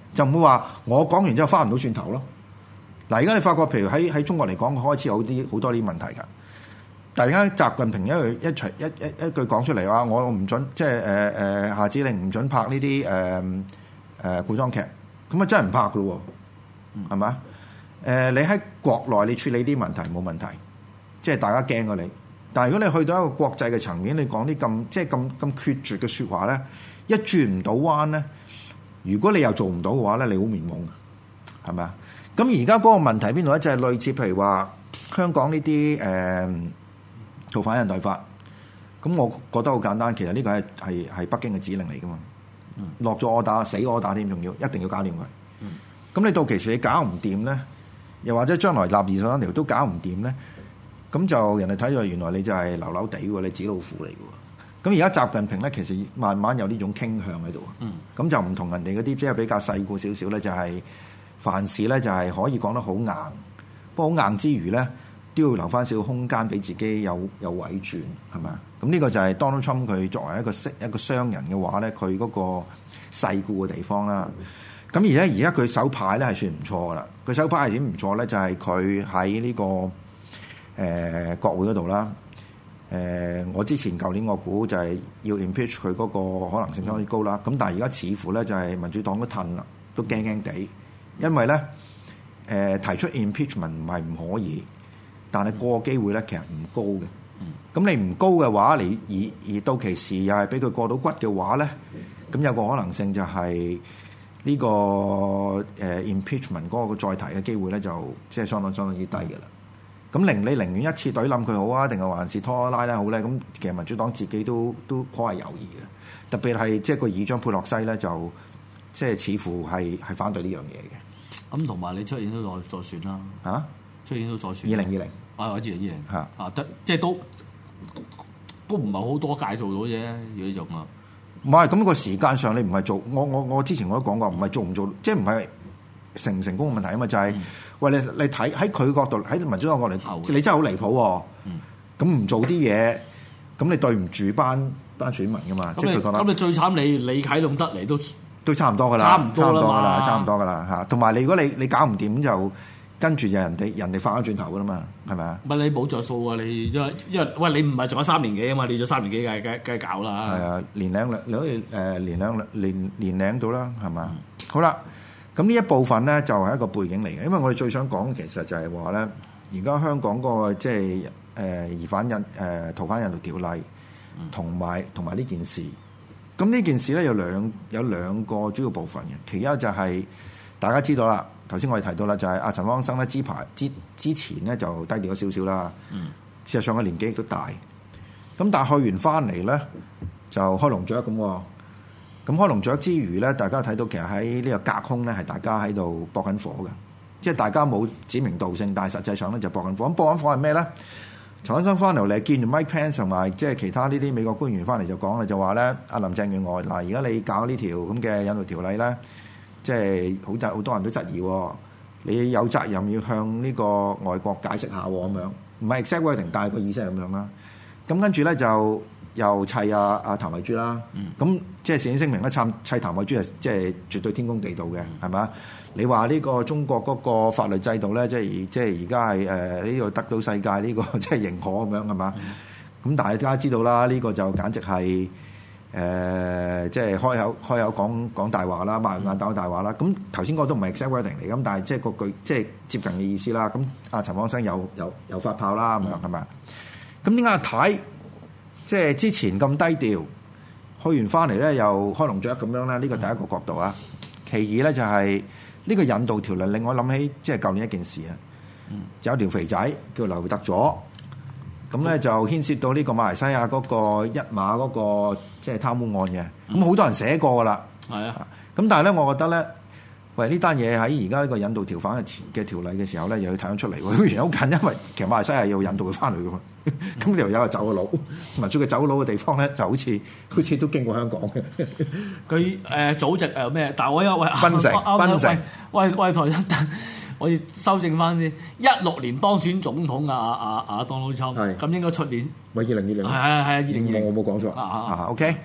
就唔會話我講完之後翻唔到轉頭咯。嗱，而家你發覺譬如喺喺中國嚟講，開始有啲好多啲問題㗎。突然間習近平一句一隨一一一句講出嚟話，我唔準即係誒誒下指令唔準拍呢啲誒誒古裝劇，咁啊真係唔拍㗎咯喎，係咪啊？誒，你喺國內你處理啲問題冇問題，即係大家驚過你。但係如果你去到一個國際嘅層面，你講啲咁即係咁咁決絕嘅説話咧，一轉唔到彎咧，如果你又做唔到嘅話咧，你好面懵嘅，係咪啊？咁而家嗰個問題邊度咧？就係、是、類似譬如話香港呢啲誒逃犯人代法，咁我覺得好簡單，其實呢個係係係北京嘅指令嚟噶嘛，落咗我打死我打添，仲要一定要搞掂佢。咁、嗯、你到其時你搞唔掂咧，又或者將來立二十三條都搞唔掂咧？咁就人哋睇咗，原來你就係流流地喎，你紙老虎嚟嘅喎。咁而家習近平咧，其實慢慢有呢種傾向喺度。咁、嗯、就唔同人哋嗰啲，即係比較細故少少咧，就係、是、凡事咧就係可以講得好硬，不過好硬之餘咧，都要留翻少少空間俾自己有有委轉，係咪啊？咁呢個就係 Donald Trump 佢作為一個識一個商人嘅話咧，佢嗰個細故嘅地方啦。咁而家而家佢手牌咧係算唔錯噶啦。佢手牌係點唔錯咧？就係佢喺呢個。誒、呃、國會嗰度啦，誒、呃、我之前舊年我估就係要 impeach 佢嗰個可能性相當高啦，咁、嗯、但係而家似乎咧就係民主黨都褪啦，都驚驚地，因為咧誒、呃、提出 impeachment 唔係唔可以，但係過機會咧其實唔高嘅，咁、嗯、你唔高嘅話，你而而到期時又係俾佢過到骨嘅話咧，咁有個可能性就係呢、這個誒、呃、impeachment 嗰個再提嘅機會咧就即係相當相當之低嘅啦。咁寧你寧願一次懟冧佢好啊，定係還是拖拉咧好咧？咁其實民主黨自己都都頗係猶豫嘅，特別係即係個議長佩洛西咧，就即係似乎係係反對呢樣嘢嘅。 咁同埋你出年都再再選啦， 啊， 出年都再選。 二零二零啊，二零二零嚇啊，得即係都都唔係好多屆做到啫，如果呢種啊。 唔係咁個時間上你唔係做，我我我之前我都講過，唔係做唔做，即係唔係成唔成功嘅問題啊嘛，就係、是。嗯喂，你你睇喺佢角度，喺民主黨角度，你真係好離譜喎！咁唔、嗯、做啲嘢，咁你對唔住班班選民噶嘛？即係佢覺得。咁你最慘， 你你啟動得嚟都都差唔多噶啦，差唔多噶啦，差唔多噶啦嚇。同埋你如果你你搞唔掂就跟住就人哋人哋翻返轉頭噶啦嘛，係咪啊？ 唔係你冇着數啊！你因為因為喂你唔係做咗三年幾啊嘛？你做三年幾梗梗梗係搞啦。係啊，年零兩你可以誒年零年年零到啦，係嘛？嗯、好啦。咁呢一部分咧就係一個背景嚟嘅，因為我哋最想講其實就係話咧，而家香港嗰個即係誒疑犯引誒逃犯引渡條例，同埋同埋呢件事。咁呢件事咧有兩有兩個主要部分嘅，其一就係、是、大家知道啦，頭先我哋提到啦，就係阿陳方生咧之排之之前咧就低調咗少少啦。嗯，事實上個年紀亦都大，咁但係去完翻嚟咧就開籠雀咁喎。咁開籠雀之餘咧，大家睇到其實喺呢個隔空咧，係大家喺度搏緊火嘅，即係大家冇指名道姓，但係實際上咧就搏緊火。咁搏緊火係咩咧？陳安生翻嚟你見住 Mike Pence 同埋即係其他呢啲美國官員翻嚟就講啦，就話咧阿林鄭月娥嗱，而家你搞呢條咁嘅引渡條例咧，即係好多好多人都質疑，你有責任要向呢個外國解釋下咁樣，唔係 exact wording，但係個意思係咁樣啦。咁跟住咧就。又砌阿阿譚慧珠啦，咁、嗯、即係事先聲明一砌砌譚慧珠係即係絕對天公地道嘅，係咪啊？你話呢個中國嗰個法律制度咧，即係即係而家係誒呢個得到世界呢、呢個即係認可咁樣係嘛？咁、嗯、大家知道啦，呢、呢個就簡直係誒、呃、即係開口開口講講大話啦，擘眼講大話啦。咁頭先嗰個都唔係 exact wording 嚟，咁但係即係個句即係接近嘅意思啦。咁阿陳方生有有有發炮啦咁樣係咪？咁點解阿太？即係之前咁低調，去完翻嚟咧又開籠雀咁樣啦，呢個第一個角度啊。其二咧就係呢個引渡條例令我諗起即係舊年一件事啊。嗯、有條肥仔叫劉特佐，咁咧就牽涉到呢個馬來西亞嗰個一馬嗰個即係貪污案嘅。咁好多人寫過噶啦。係啊。咁但係咧，我覺得咧，喂呢單嘢喺而家呢個引渡條犯嘅嘅條例嘅時候咧，又要睇得出嚟喎。原來好近，因為其實馬來西亞要引渡佢翻嚟噶嘛。咁條友係走咗佬，民主嘅走佬嘅地方咧，就好似好似都經過香港嘅。佢誒組織誒咩？但係我有喂，檳城，檳城，喂喂台一，我要修正翻先。一六年當選總統啊啊啊 Donald Trump，咁應該出年。喂，二零二零。係係係，二零二零。我冇講錯。啊啊 OK，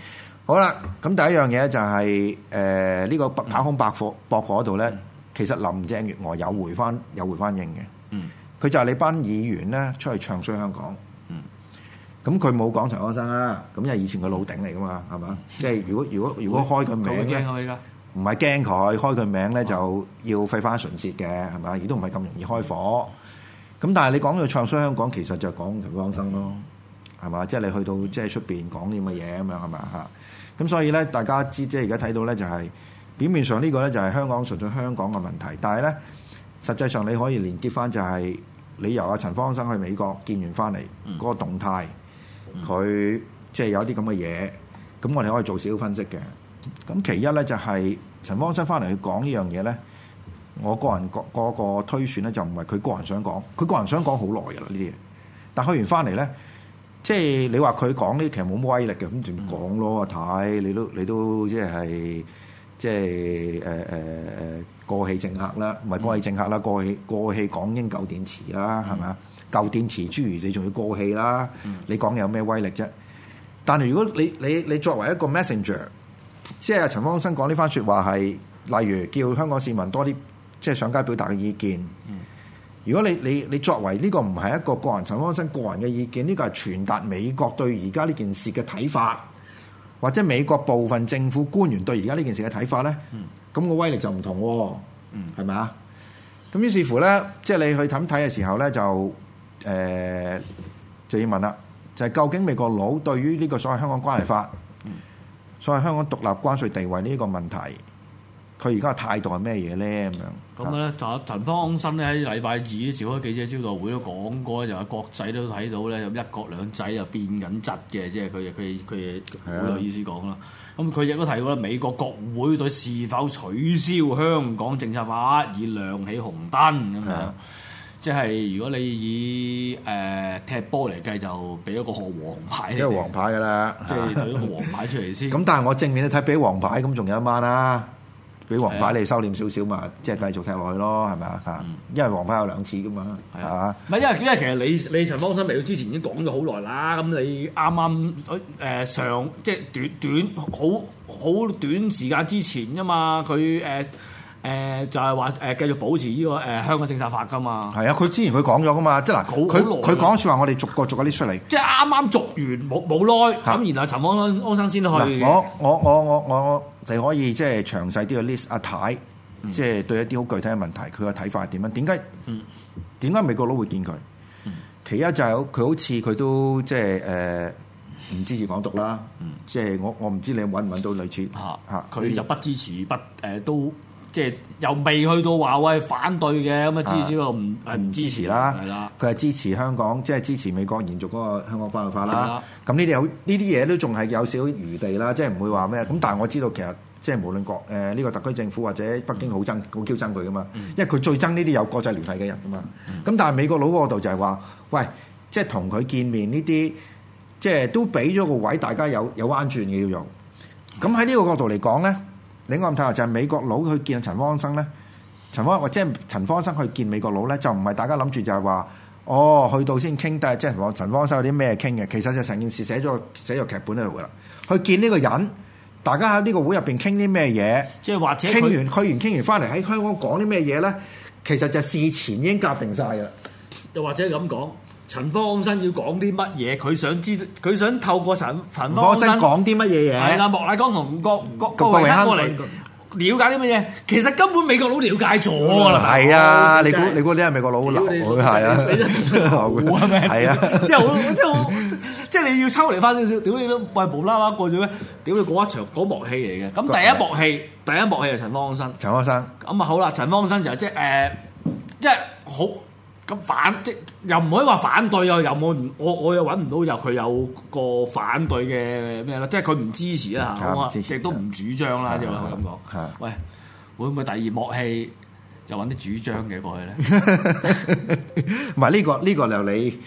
好啦，咁第一樣嘢就係誒呢個太空博火博火嗰度咧，其實林鄭月娥有回翻有回翻應嘅。嗯，佢就係你班議員咧出去唱衰香港。嗯，咁佢冇講陳方生啦，咁因為以前佢老頂嚟噶嘛，係嘛？即係如果如果如果開佢名咧，唔係驚佢開佢名咧就要費花唇舌嘅，係咪？亦都唔係咁容易開火。咁但係你講到唱衰香港，其實就係講陳方生咯，係嘛？即係你去到即係出邊講啲咁嘅嘢咁樣係嘛嚇？咁所以咧，大家知即係而家睇到咧，就係表面上呢個咧就係香港純粹香港嘅問題，但係咧實際上你可以連結翻就係你由阿陳方生去美國見完翻嚟嗰個動態，佢即係有啲咁嘅嘢，咁我哋可以做少少分析嘅。咁其一咧就係陳方生翻嚟去講呢樣嘢咧，我個人個嗰個推算咧就唔係佢個人想講，佢個人想講好耐㗎啦呢啲嘢，但去完翻嚟咧。即係你話佢講呢，其實冇乜威力嘅，咁就講咯。阿太，你都你都即係即係誒誒誒過氣政客啦，唔係過氣政客啦，過氣過氣港英舊電池啦，係咪啊？舊電池之餘，你仲要過氣啦，你講有咩威力啫？但係如果你你你作為一個 messenger，即係陳方生講呢番説話係，例如叫香港市民多啲即係上街表達嘅意見。如果你你你作為呢個唔係一個個人陳方生個人嘅意見，呢個係傳達美國對而家呢件事嘅睇法，或者美國部分政府官員對而家呢件事嘅睇法咧，咁個、嗯、威力就唔同喎，係咪啊？咁於是乎咧，即係你去睇睇嘅時候咧，就誒、呃、就要問啦，就係、是、究竟美國佬對於呢個所謂香港關係法、嗯、所謂香港獨立關稅地位呢個問題，佢而家嘅態度係咩嘢咧？咁樣咁咧，就陳方生咧喺禮拜二召開記者招待會都講過，就係國際都睇到咧，一國兩制又變緊質嘅，即係佢佢佢好有意思講啦。咁佢亦都提過啦，美國國會對是否取消香港政策法已亮起紅燈咁樣。的即係如果你以誒、呃、踢波嚟計，就俾一個黃牌， 一個黃牌㗎啦， 即係舉一個黃牌出嚟先。 咁但係我正面都睇俾黃牌，咁仲有一晚啦。俾黃牌你收斂少少嘛，即係繼續踢落去咯，係咪啊？嚇，因為黃牌有兩次噶嘛，係嘛？ 唔係因為因為其實你你陳方生嚟到之前已經講咗好耐啦，咁你啱啱誒上即係短短好好短時間之前啫嘛，佢誒誒就係話誒繼續保持呢、這個誒、呃、香港政策法噶嘛。係啊， 佢之前佢講咗噶嘛，即係嗱，佢佢講説話，我哋逐個逐個啲出嚟。 即係啱啱續完冇冇耐，咁、啊、然後陳方生生先去。 我我我我我就可以即係詳細啲去 list 阿太，嗯、即係對一啲好具體嘅問題，佢嘅睇法係點樣？點解點解美國佬會見佢？嗯、其一就係佢好似佢都即係誒唔支持港獨啦，嗯、即係我我唔知你揾唔揾到類似嚇嚇， 佢、啊、就不支持不誒、呃、都。即係又未去到話喂反對嘅咁啊，至少唔係唔支持啦。係啦， 佢係支持香港，即係支持美國延續嗰個香港關係法啦。咁呢啲有呢啲嘢都仲係有少少餘地啦，即係唔會話咩。咁但係我知道其實即係無論國誒呢個特區政府或者北京好憎好嬌憎佢噶嘛，因為佢最憎呢啲有國際聯繫嘅人噶嘛。咁但係美國佬嗰度就係話，喂，即係同佢見面呢啲，即係都俾咗個位，大家有有彎轉嘅要用。咁喺呢個角度嚟講咧。另外咁睇下就係美國佬去見陳方生咧，陳方或者係陳方生去見美國佬咧，就唔係大家諗住就係話，哦去到先傾，但係即係陳方生有啲咩傾嘅，其實就成件事寫咗寫咗劇本喺度噶啦。去見呢個人，大家喺呢個會入邊傾啲咩嘢， 即係或者傾完去完傾完翻嚟喺香港講啲咩嘢咧，其實就事前已經夾定晒噶啦。 又或者咁講。陳方生要講啲乜嘢？佢想知，佢想透過陳陳方生講啲乜嘢嘢？ 係啦，莫乃光同郭郭郭榮鏗過嚟了解啲乜嘢？其實根本美國佬了解咗啦。 係啊，你估你估啲係美國佬流？係啊， 你都流係咪？ 係啊， 即係好，即係即係你要抽離翻少少。屌你都喂無啦啦過咗咩？屌你嗰一場嗰幕戲嚟嘅。咁第一幕戲，第一幕戲係陳方生。 陳方生。 咁啊好啦，陳方生就即係誒，即係好。咁反即又唔可以話反對又有冇？我我又揾唔到有佢有個反對嘅咩啦，即係佢唔支持啦嚇，亦都唔主張啦，即係我咁講。喂，會唔會第二幕戲就揾啲主張嘅過去咧？ 唔係呢個呢個就你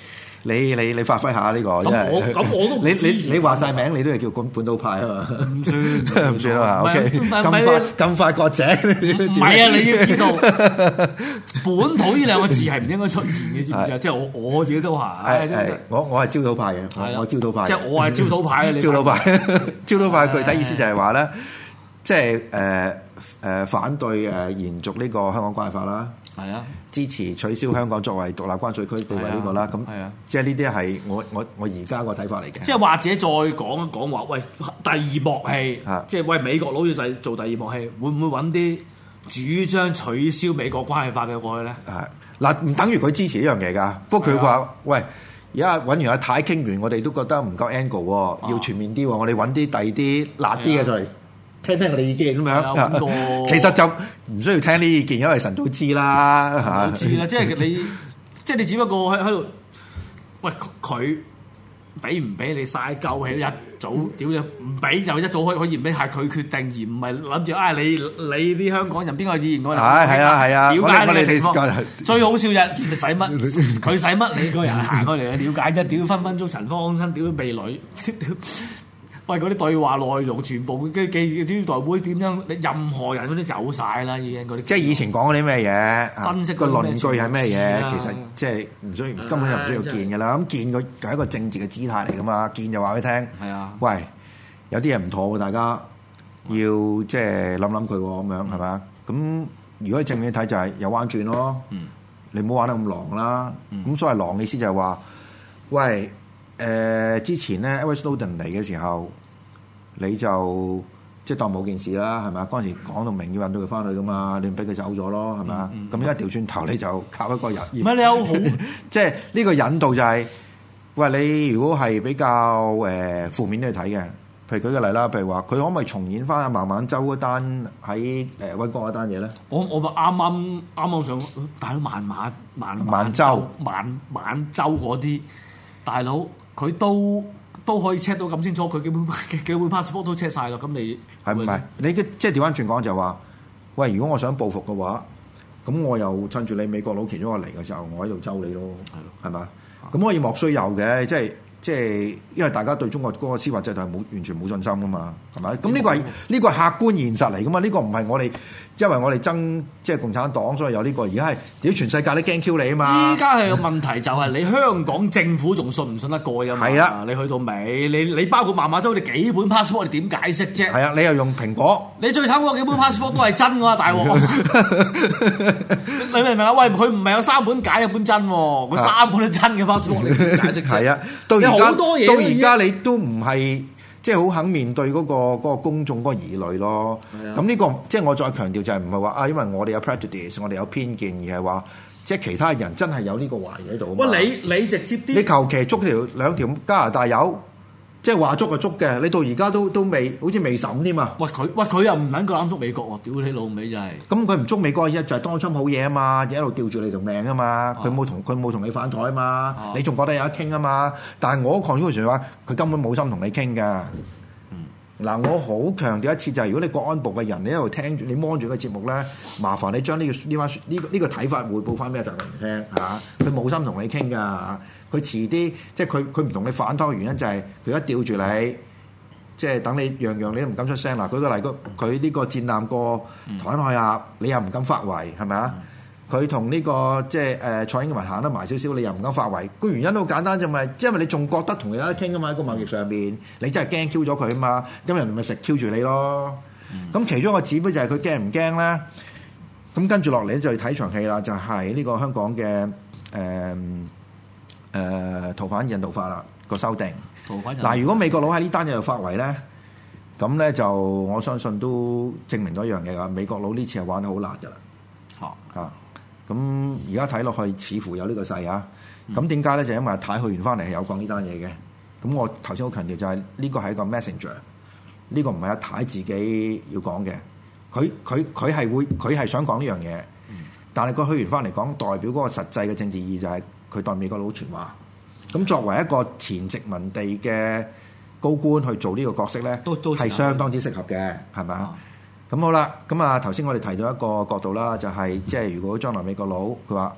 你你你發揮下呢個， 咁我咁我都唔你支持你你話晒名，你都係叫本本土派啊嘛？ 唔算唔算啊嘛？OK， 唔係咁快咁快割井， 唔係啊！你要知道，本土呢兩個字係唔應該出現嘅，知唔知啊？即係我我自己都係， 係係我我係焦土派嘅，我焦土派， 即係我係焦土派嘅， 焦土派，焦土派具體意思就係話咧，即係誒誒反對誒延續呢個香港關係法啦。 係啊， 支持取消香港作為獨立關稅區地位呢個啦，咁即係呢啲係我我我而家個睇法嚟嘅。 即係或者再講一講話，喂，第二幕戲，即係喂美國佬要製做第二幕戲，會唔會揾啲主張取消美國關係法嘅過去咧？ 係嗱，唔等於佢支持呢樣嘢㗎。不過佢話：喂，而家揾完阿太傾完，我哋都覺得唔夠 angle 喎，要全面啲喎，我哋揾啲第二啲辣啲嘅出嚟。聽聽我哋意見咁樣，其實就唔需要聽呢意見，因為神都知啦， 知啦，即係你，即係你只不過喺喺度，喂佢俾唔俾你嘥鳩氣一早屌你唔俾就一早可以可以唔俾係佢決定，而唔係諗住啊你你啲香港人邊個議員嗰人係係啊係啊， 了解你嘅情況。 哋最好笑嘅，你使乜佢使乜你個人行過嚟了解啫？屌分分鐘陳方安生，屌美女。喂，嗰啲對話內容全部嘅記招待會點樣？你任何人嗰啲有晒啦，已經嗰啲。即係以前講嗰啲咩嘢， 分析個論據係咩嘢？ 啊、 其實即係唔需要，根本就唔需要見㗎啦。咁見佢係一個政治嘅姿態嚟㗎嘛。見就話俾你聽。係啊。喂，有啲嘢唔妥喎，大家要即係諗諗佢喎，咁樣係嘛？咁如果你正面睇就係有彎轉咯。嗯。你唔好玩得咁狼啦。咁、嗯、所謂狼嘅意思就係話，喂。誒、呃、之前咧 Edward Snowden 嚟嘅時候，你就即係當冇件事啦，係咪啊？嗰陣時講到明要引到佢翻去噶嘛，你唔俾佢走咗咯，係咪啊？咁而家調轉頭你就靠一個人， 唔係你有好， 即係呢個引導就係、是，喂你如果係比較誒、呃、負面啲去睇嘅，譬如舉個例啦，譬如話佢可唔可以重演翻阿孟晚舟嗰單喺誒溫哥嗰單嘢咧？ 我我咪啱啱啱啱想大佬孟晚孟晚舟孟晚舟嗰啲大佬。佢都都可以 check 到咁清楚，佢基本基本 passport 都 check 晒啦。咁你係唔係？你嘅即係調翻轉講就話，喂，如果我想報復嘅話，咁我又趁住你美國佬其中一個嚟嘅時候，我喺度周你咯，係咯，係嘛？咁可以莫須有嘅，即係即係，因為大家對中國嗰個司法制度係冇完全冇信心噶嘛，係咪？咁呢個係呢個係客觀現實嚟噶嘛？呢個唔係我哋。因為我哋憎即係共產黨，所以有呢、這個。而家係屌全世界都驚 Q 你啊嘛！ 依家係個問題就係你香港政府仲信唔信得過啊嘛？係啊，你去到尾，你你包括孟晚舟，你幾本 passport 你點解釋啫？ 係啊，你又用蘋果， 你最慘嗰幾本 passport 都係真㗎，大鑊！你明唔明啊？喂，佢唔係有三本假一本真喎，佢三本都真嘅 passport，你點解釋啫？係啊， 到而家好多嘢， 到而家你都唔係。即係好肯面對嗰、嗰個嗰個公眾嗰個疑慮咯。咁呢、呢個即係我再強調就係唔係話啊，因為我哋有 prejudice，我哋有偏見，而係話即係其他人真係有呢個懷疑喺度。 喂，你你直接啲， 你求其捉條兩條加拿大友，即係話捉就捉嘅，你到而家都都未好似未審添嘛？ 喂佢喂佢又唔撚夠膽捉美國喎，屌你老味真係。咁佢唔捉美國一就係當初好嘢啊嘛，一路吊住你條命啊嘛，佢冇同佢冇同你反台啊嘛，啊你仲覺得有得傾啊嘛？但係我抗中嘅話，佢根本冇心同你傾㗎。嗱，我好強調一次就係、是，如果你國安部嘅人，你喺度聽住，你望住個節目咧，麻煩你將呢、這個呢番呢個呢個睇法匯報翻俾阿習近平聽嚇，佢冇心同你傾㗎嚇，佢遲啲即係佢佢唔同你反台嘅原因就係佢一吊住你，即係等你樣樣你都唔敢出聲。嗱，舉個例，佢呢個戰艦過台灣海峽，你又唔敢發圍，係咪啊？佢同呢個即係誒蔡英文行得埋少少，你又唔敢發圍。個原因都好簡單啫嘛，因為你仲覺得同你有得傾啊嘛，喺個貿易上邊，你真係驚 Q 咗佢啊嘛，咁人咪食 Q 住你咯。咁、嗯、其中一個指標就係佢驚唔驚咧？咁跟住落嚟就要睇場戲啦，就係、是、呢個香港嘅誒誒逃犯引渡法啦個修訂。嗱，如果美國佬喺呢單嘢度發圍咧，咁咧就我相信都證明咗一樣嘢㗎，美國佬呢次係玩得好辣㗎啦。嚇嚇、啊！咁而家睇落去似乎有呢個勢啊！咁點解咧？就因為太去完翻嚟係有講呢單嘢嘅。咁我頭先好強調就係、是、呢個係一個 messenger，呢個唔係阿太自己要講嘅。佢佢佢係會佢係想講呢樣嘢，但係佢去完翻嚟講，代表嗰個實際嘅政治意義就係佢代美國佬傳話。咁作為一個前殖民地嘅高官去做呢個角色咧，都都係相當之適合嘅，係咪啊？咁好啦，咁啊頭先我哋提到一個角度啦，就係、是、即係如果將來美國佬佢話，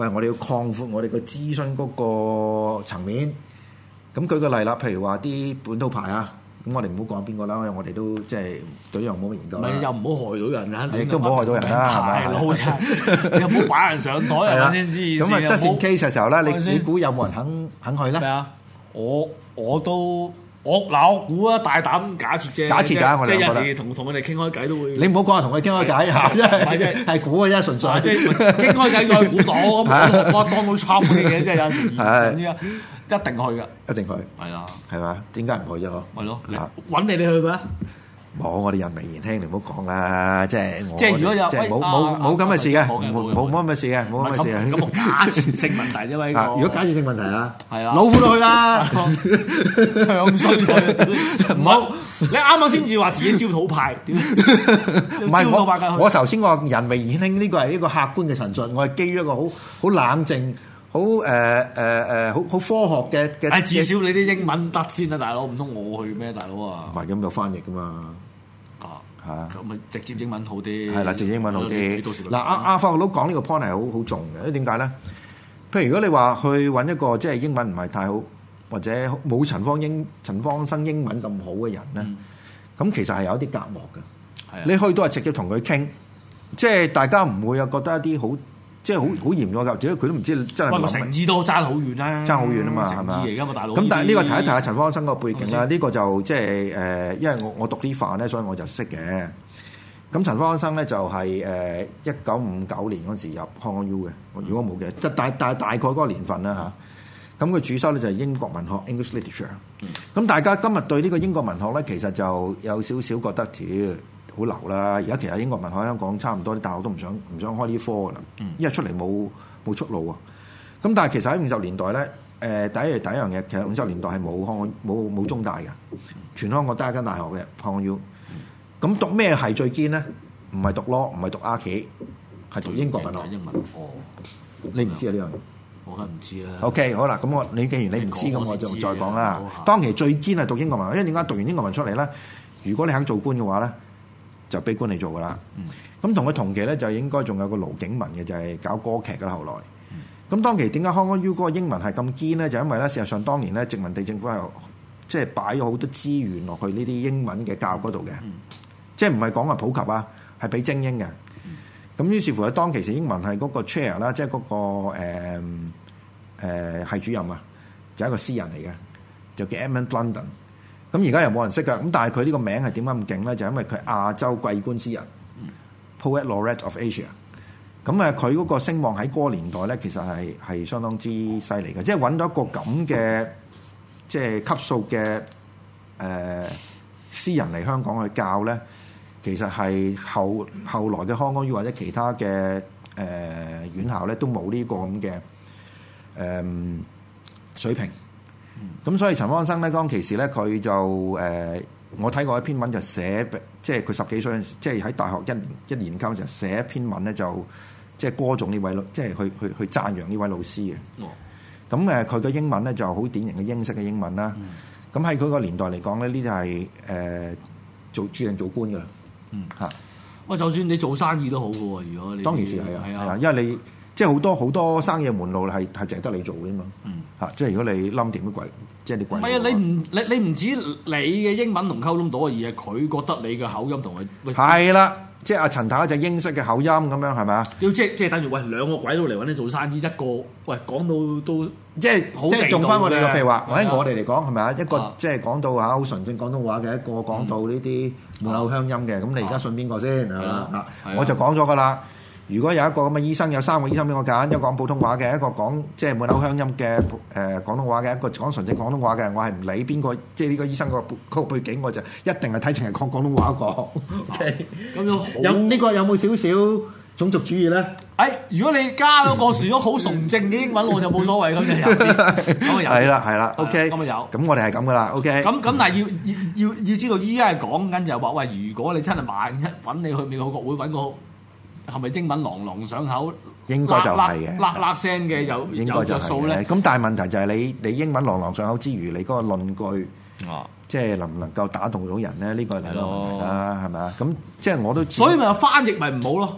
喂，我哋要擴闊我哋個諮詢嗰個層面。咁舉個例啦，譬如話啲本土牌啊，咁我哋唔好講邊個啦，因為我哋都即係對呢樣冇乜研究。 唔係又唔好害到人啊！ 亦都唔好害到人啦，係咪？ 老真，你又唔好擺人上台啊！先知咁啊，即係 case 嘅時候咧，你先你估有冇人肯肯去咧？ 咩啊？我我都我嗱，我估啊，大膽假設啫。 假設㗎，我哋即係有時同同佢哋傾開偈都會。 你唔好講話同佢傾開偈嚇，因為係估嘅啫，純粹即係傾開偈再估到咁。我當到錯嘅嘢，即係有時而一定去㗎， 一定去， 係啦， 係嘛？點解唔去啫？嗬， 係咯，揾你哋去咩？ 冇，我哋人微言輕，你唔好講啦。即係我， 即係如果有即係冇冇冇咁嘅事嘅，冇冇冇咁嘅事嘅，冇咁嘅事嘅。 咁咁假設性問題啫嘛。 如果假設性問題啊， 係啦， 老虎都去啦， 唱衰佢，唔好。你啱啱先至話自己焦土派，點？ 唔係我我頭先話人微言輕呢個係一個客觀嘅陳述，我係基於一個好好冷靜。好誒誒誒，好好科學嘅嘅。 係至少你啲英文得先啊，大佬，唔通我去咩，大佬啊？ 唔係咁有翻譯噶嘛？ 啊嚇， 咁咪直接英文好啲。 係啦，直接英文好啲。嗱，阿阿阿法學佬講呢個 point 係好好重嘅，因為點解咧？譬如如果你話去揾一個即係英文唔係太好，或者冇陳方英陳方生英文咁好嘅人咧，咁、嗯、其實係有啲隔膜嘅。係啊，你去到係直接同佢傾，即係大家唔會有覺得一啲好。即係好好嚴咗㗎，只係佢都唔知真係。喂， 誠意都爭好遠啦， 爭好遠啊嘛，係咪？誠意嚟㗎嘛，大佬。咁但係呢個提一提下陳方生個背景啦，呢個就即係誒，因為我我讀呢範咧，所以我就識嘅。咁陳方生咧就係誒一九五九年嗰時入 Hong Kong U 嘅，如果冇嘅，即係大大大概嗰個年份啦嚇。咁佢主修咧就係英國文學 English Literature。咁大家今日對呢個英國文學咧，其實就有少少覺得條。好流啦！而家其實英國文學香港差唔多啲大學都唔想唔想開呢科㗎啦，因為出嚟冇冇出路啊。咁但係其實喺五十年代咧，誒、呃、第一第一樣嘢，其實五十年代係冇香港冇冇中大嘅，全香港得一間大學嘅 Hong Kong U。咁讀咩係最堅咧？唔係讀 law，唔係讀 arch， 係讀英國文學。 英文哦， 你唔知啊呢樣嘢？ 我梗係唔知啦。OK， 好啦，咁我你既然你唔知，咁我就再講啦。當期最堅係讀英國文學，因為點解讀完英國文出嚟咧？如果你肯做官嘅話咧，就俾官你做噶啦，咁同佢同期咧就應該仲有個盧景文嘅，就係、是、搞歌劇噶啦。後來，咁、嗯、當期點解 Hong Kong U 嗰個英文係咁堅咧？就因為咧，事實上當年咧殖民地政府係即係擺咗好多資源落去呢啲英文嘅教育嗰度嘅，嗯、即係唔係講話普及啊，係俾精英嘅。咁、嗯、於是乎喺當其時英文係嗰個 chair 啦，即係嗰個誒誒系主任啊，就係、一個詩人嚟嘅，就叫 Edmund Blunden。咁而家又冇人識㗎，咁但係佢呢個名係點解咁勁咧？就係、因為佢係亞洲桂冠詩人、嗯、Poet Laureate of Asia。咁誒，佢嗰個聲望喺嗰個年代咧，其實係係相當之犀利嘅，即係揾到一個咁嘅即係級數嘅誒、呃、詩人嚟香港去教咧，其實係後後來嘅 Hong Kong U或者其他嘅誒、呃、院校咧，都冇呢個咁嘅誒水平。咁、嗯、所以陳方生咧，當其時咧，佢就誒、呃，我睇過一篇文就寫，即係佢十幾歲嗰陣時，即係喺大學一年一年級就寫一篇文咧，就即係歌頌呢位老，即係去去去讚揚呢位老師嘅。哦。咁誒，佢嘅英文咧就好典型嘅英式嘅英文啦。咁喺佢個年代嚟講咧，呢啲係誒做注定做官㗎啦。嗯。嚇！ 喂，就算你做生意都好嘅喎，如果你當然是係啊，係啊，因為你。即係好多好多生意嘅門路係係淨係得你做嘅嘛，嗯嚇！即係如果你冧掂啲鬼，即係啲鬼。唔係啊！你唔你你唔止你嘅英文同溝通到啊，而係佢覺得你嘅口音同佢。係啦，即係阿陳太一隻英式嘅口音咁樣係咪啊？要即係即係等於喂兩個鬼佬嚟揾你做生意，一個喂講到都即係即係用翻我哋嘅譬如話，喺我哋嚟講係咪啊？一個即係講到嚇好純正廣東話嘅，一個講到呢啲滿口鄉音嘅，咁你而家信邊個先係嘛啊？我就講咗㗎啦。如果有一個咁嘅醫生，有三個醫生俾我揀，一個講普通話嘅，一個講即係滿口鄉音嘅誒、呃、廣東話嘅，一個講純正廣東話嘅，我係唔理邊個，即係呢個醫生個個背景，我就一定係睇淨係講廣東話個。OK，咁樣好有呢、呢個有冇少少種族主義咧？誒、哎，如果你加嗰個如果好純正嘅英文，我就冇所謂咁就有啲，咁啊有。係啦係啦 ，OK，咁啊有。咁我哋係咁噶啦 ，OK。咁咁但係要要要要知道，依家係講緊就係話，喂，如果你真係萬一揾你去美國國會揾個。係咪英文朗朗上口？應該就係嘅，喇喇聲嘅有有著數咧。咁但係問題就係你你英文朗朗上口之餘，你嗰個論據，哦，即係能唔能夠打動到人咧？呢個係兩個問題啦，係咪啊？咁即係我都，所以咪翻譯咪唔好咯。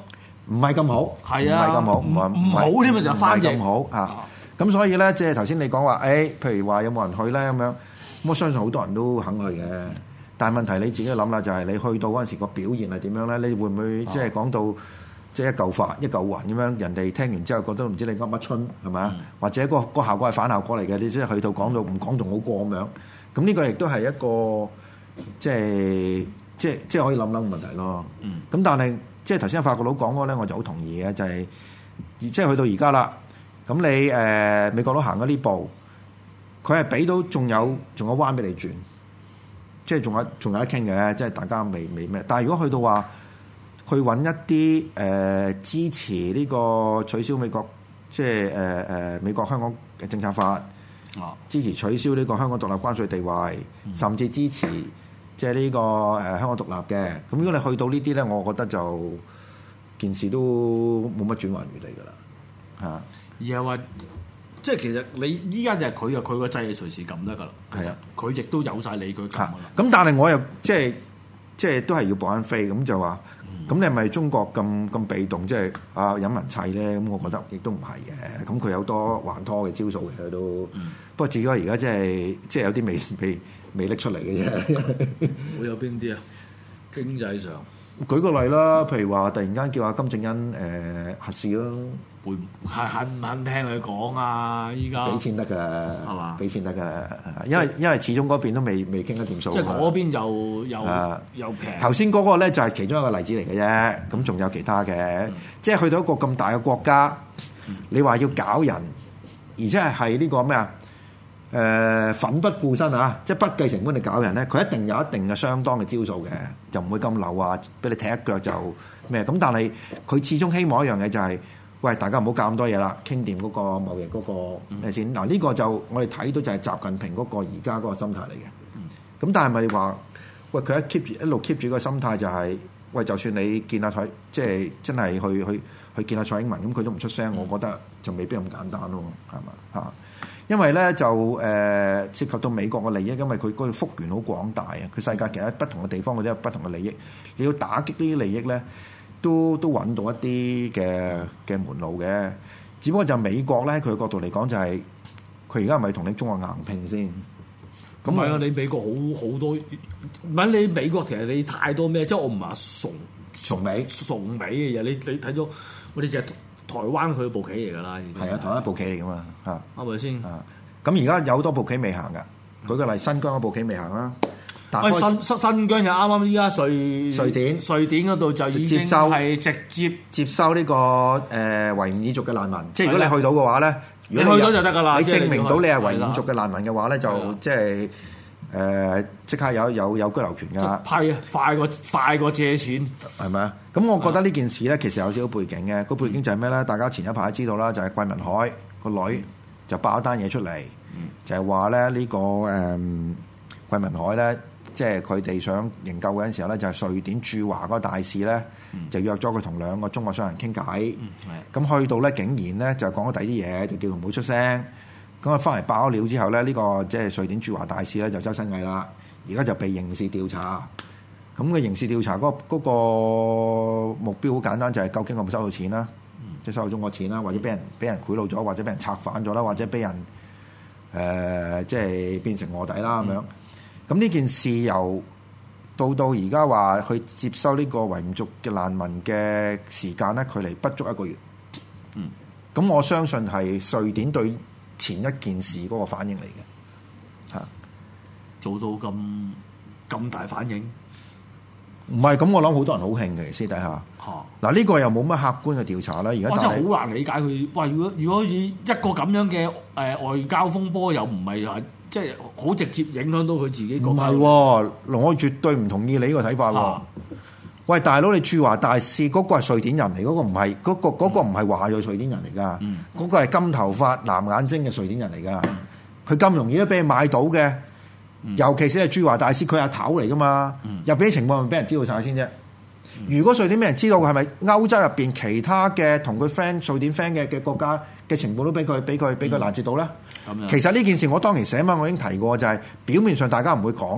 唔係咁好， 係啊， 唔係咁好，唔係唔好添啊，就翻譯唔係咁好啊。咁所以咧，即係頭先你講話，誒，譬如話有冇人去咧咁樣，咁我相信好多人都肯去嘅。但係問題你自己諗啦，就係你去到嗰陣時個表現係點樣咧？你會唔會即係講到即係一嚿飯一嚿雲咁樣？人哋聽完之後覺得唔知你噏乜春係咪啊？或者個個效果係反效果嚟嘅？你即係去到講到唔講仲好過咁樣。咁呢個亦都係一個即係即係即係可以諗諗嘅問題咯。咁但係即係頭先法國佬講嗰咧，我就好同意嘅，就係即係去到而家啦。咁你誒、呃、美國佬行咗呢步，佢係俾到仲有仲有彎俾你轉，即係仲有仲有得傾嘅，即係大家未未咩？但係如果去到話去揾一啲誒、呃、支持呢個取消美國即係誒誒美國香港嘅政策法，啊、支持取消呢個香港獨立關稅地位，嗯、甚至支持即係呢個誒、呃、香港獨立嘅。咁如果你去到呢啲咧，我覺得就件事都冇乜轉圜餘地㗎啦，嚇。 而係話，即係其實你依家就係佢啊，佢個掣係隨時撳得㗎啦。係啊，佢亦都有晒理據撳㗎啦。 咁但係我又即係即係都係要補翻飛，咁就話，咁、嗯、你係咪中國咁咁被動，即係啊引人砌咧？咁我覺得亦都唔係嘅。咁佢有多還拖嘅招數嘅都。嗯、不過至於而家即係即係有啲未未未拎出嚟嘅啫。 會有邊啲啊？經濟上。 舉個例啦，譬如話突然間叫阿金正恩誒、呃、核試咯。 會係肯唔肯聽佢講啊？依家俾錢得㗎， 係嘛？ 俾錢得㗎，因為因為始終嗰邊都未未傾得掂數。 即係嗰邊又又、 啊、 又平。 頭先嗰個咧就係其中一個例子嚟嘅啫，咁仲有其他嘅，嗯、即係去到一個咁大嘅國家，嗯、你話要搞人，而且係係呢個咩啊？誒、呃，奮不顧身啊！即係不計成本嚟搞人咧，佢一定有一定嘅相當嘅招數嘅，就唔會咁流啊，俾你踢一腳就咩咁。但係佢始終希望一樣嘢就係、是。喂，大家唔好搞咁多嘢啦，傾掂嗰個貿易嗰個咩先？嗱，呢個就我哋睇到就係習近平嗰個而家嗰個心態嚟嘅。咁、嗯、但係咪話喂佢一 keep 住一路 keep 住個心態就係、是、喂，就算你見下蔡，即係真係去去去見下蔡英文，咁佢都唔出聲，我覺得就未必咁簡單咯，係嘛嚇？因為咧就誒、呃、涉及到美國嘅利益，因為佢嗰個幅員好廣大啊，佢世界其他不同嘅地方嗰啲有不同嘅利益，你要打擊呢啲利益咧。都都揾到一啲嘅嘅門路嘅，只不過就美國咧，佢嘅角度嚟講就係佢而家係咪同你中國硬拼先？ 咁係啊！你美國好好多，唔係你美國其實你太多咩？即係我唔係話崇崇美崇美嘅嘢，你你睇咗我哋就係台灣佢部棋嚟㗎啦， 係啊，台灣部棋嚟㗎嘛嚇， 係咪先？ 啊，咁而家有好多部棋未行㗎，舉個例，新疆嗰部棋未行啦。 喂，新新新疆就啱啱依家瑞瑞典瑞典嗰度就已經係直接接收呢個誒維吾爾族嘅難民，即係如果你去到嘅話咧， 你去到就得㗎啦。 你證明到你係維吾爾族嘅難民嘅話咧，就即係誒即刻有有有居留權㗎。 係啊，快過快過借錢係咪啊？咁我覺得呢件事咧，其實有少少背景嘅。個背景就係咩咧？大家前一排都知道啦，就係桂民海個女就爆一單嘢出嚟，就係話咧呢個誒桂民海咧。即係佢哋想營救嗰陣時候咧，就係、是、瑞典駐華嗰個大使咧，嗯、就約咗佢同兩個中國商人傾偈。咁、嗯、去到咧，竟然咧就講咗第二啲嘢，就叫佢唔好出聲。咁啊，翻嚟爆咗料之後咧，呢、這個即係瑞典駐華大使咧就周身蟻啦。而家就被刑事調查。咁嘅刑事調查嗰、那個目標好簡單，就係、是、究竟有冇收到錢啦，嗯、即係收到中國錢啦，或者俾人俾人賄賂咗，或者俾人策反咗啦，或者俾人誒、呃、即係變成臥底啦咁樣。嗯咁呢件事由到到而家話去接收呢個維吾族嘅難民嘅時間咧，距離不足一個月。嗯，咁我相信係瑞典對前一件事嗰個反應嚟嘅，嚇做到咁咁大反應。 唔係咁，我諗好多人好興嘅私底下。嚇嗱、啊，呢、這個又冇乜客觀嘅調查啦。而家真係好難理解佢。哇！如果如果以一個咁樣嘅誒、呃、外交風波，又唔係話。即係好直接影響到佢自己。 唔係喎，我絕對唔同意你呢個睇法喎。啊、喂，大佬，你駐華大使嗰、嗰個係瑞典人嚟，嗰、嗰個唔係嗰個嗰、嗰個唔係華裔瑞典人嚟㗎。嗰、嗯、個係金頭髮藍眼睛嘅瑞典人嚟㗎。佢咁、嗯、容易都俾你買到嘅，嗯、尤其是係駐華大使，佢阿頭嚟㗎嘛。嗯、入邊啲情況咪俾人知道晒先啫。嗯、如果瑞典俾人知道，係咪歐洲入邊其他嘅同佢 friend 瑞典 friend 嘅嘅國家嘅情報都俾佢俾佢俾佢攔截到咧？嗯、其實呢件事我當年寫文我已經提過，就係、是、表面上大家唔會講嘅，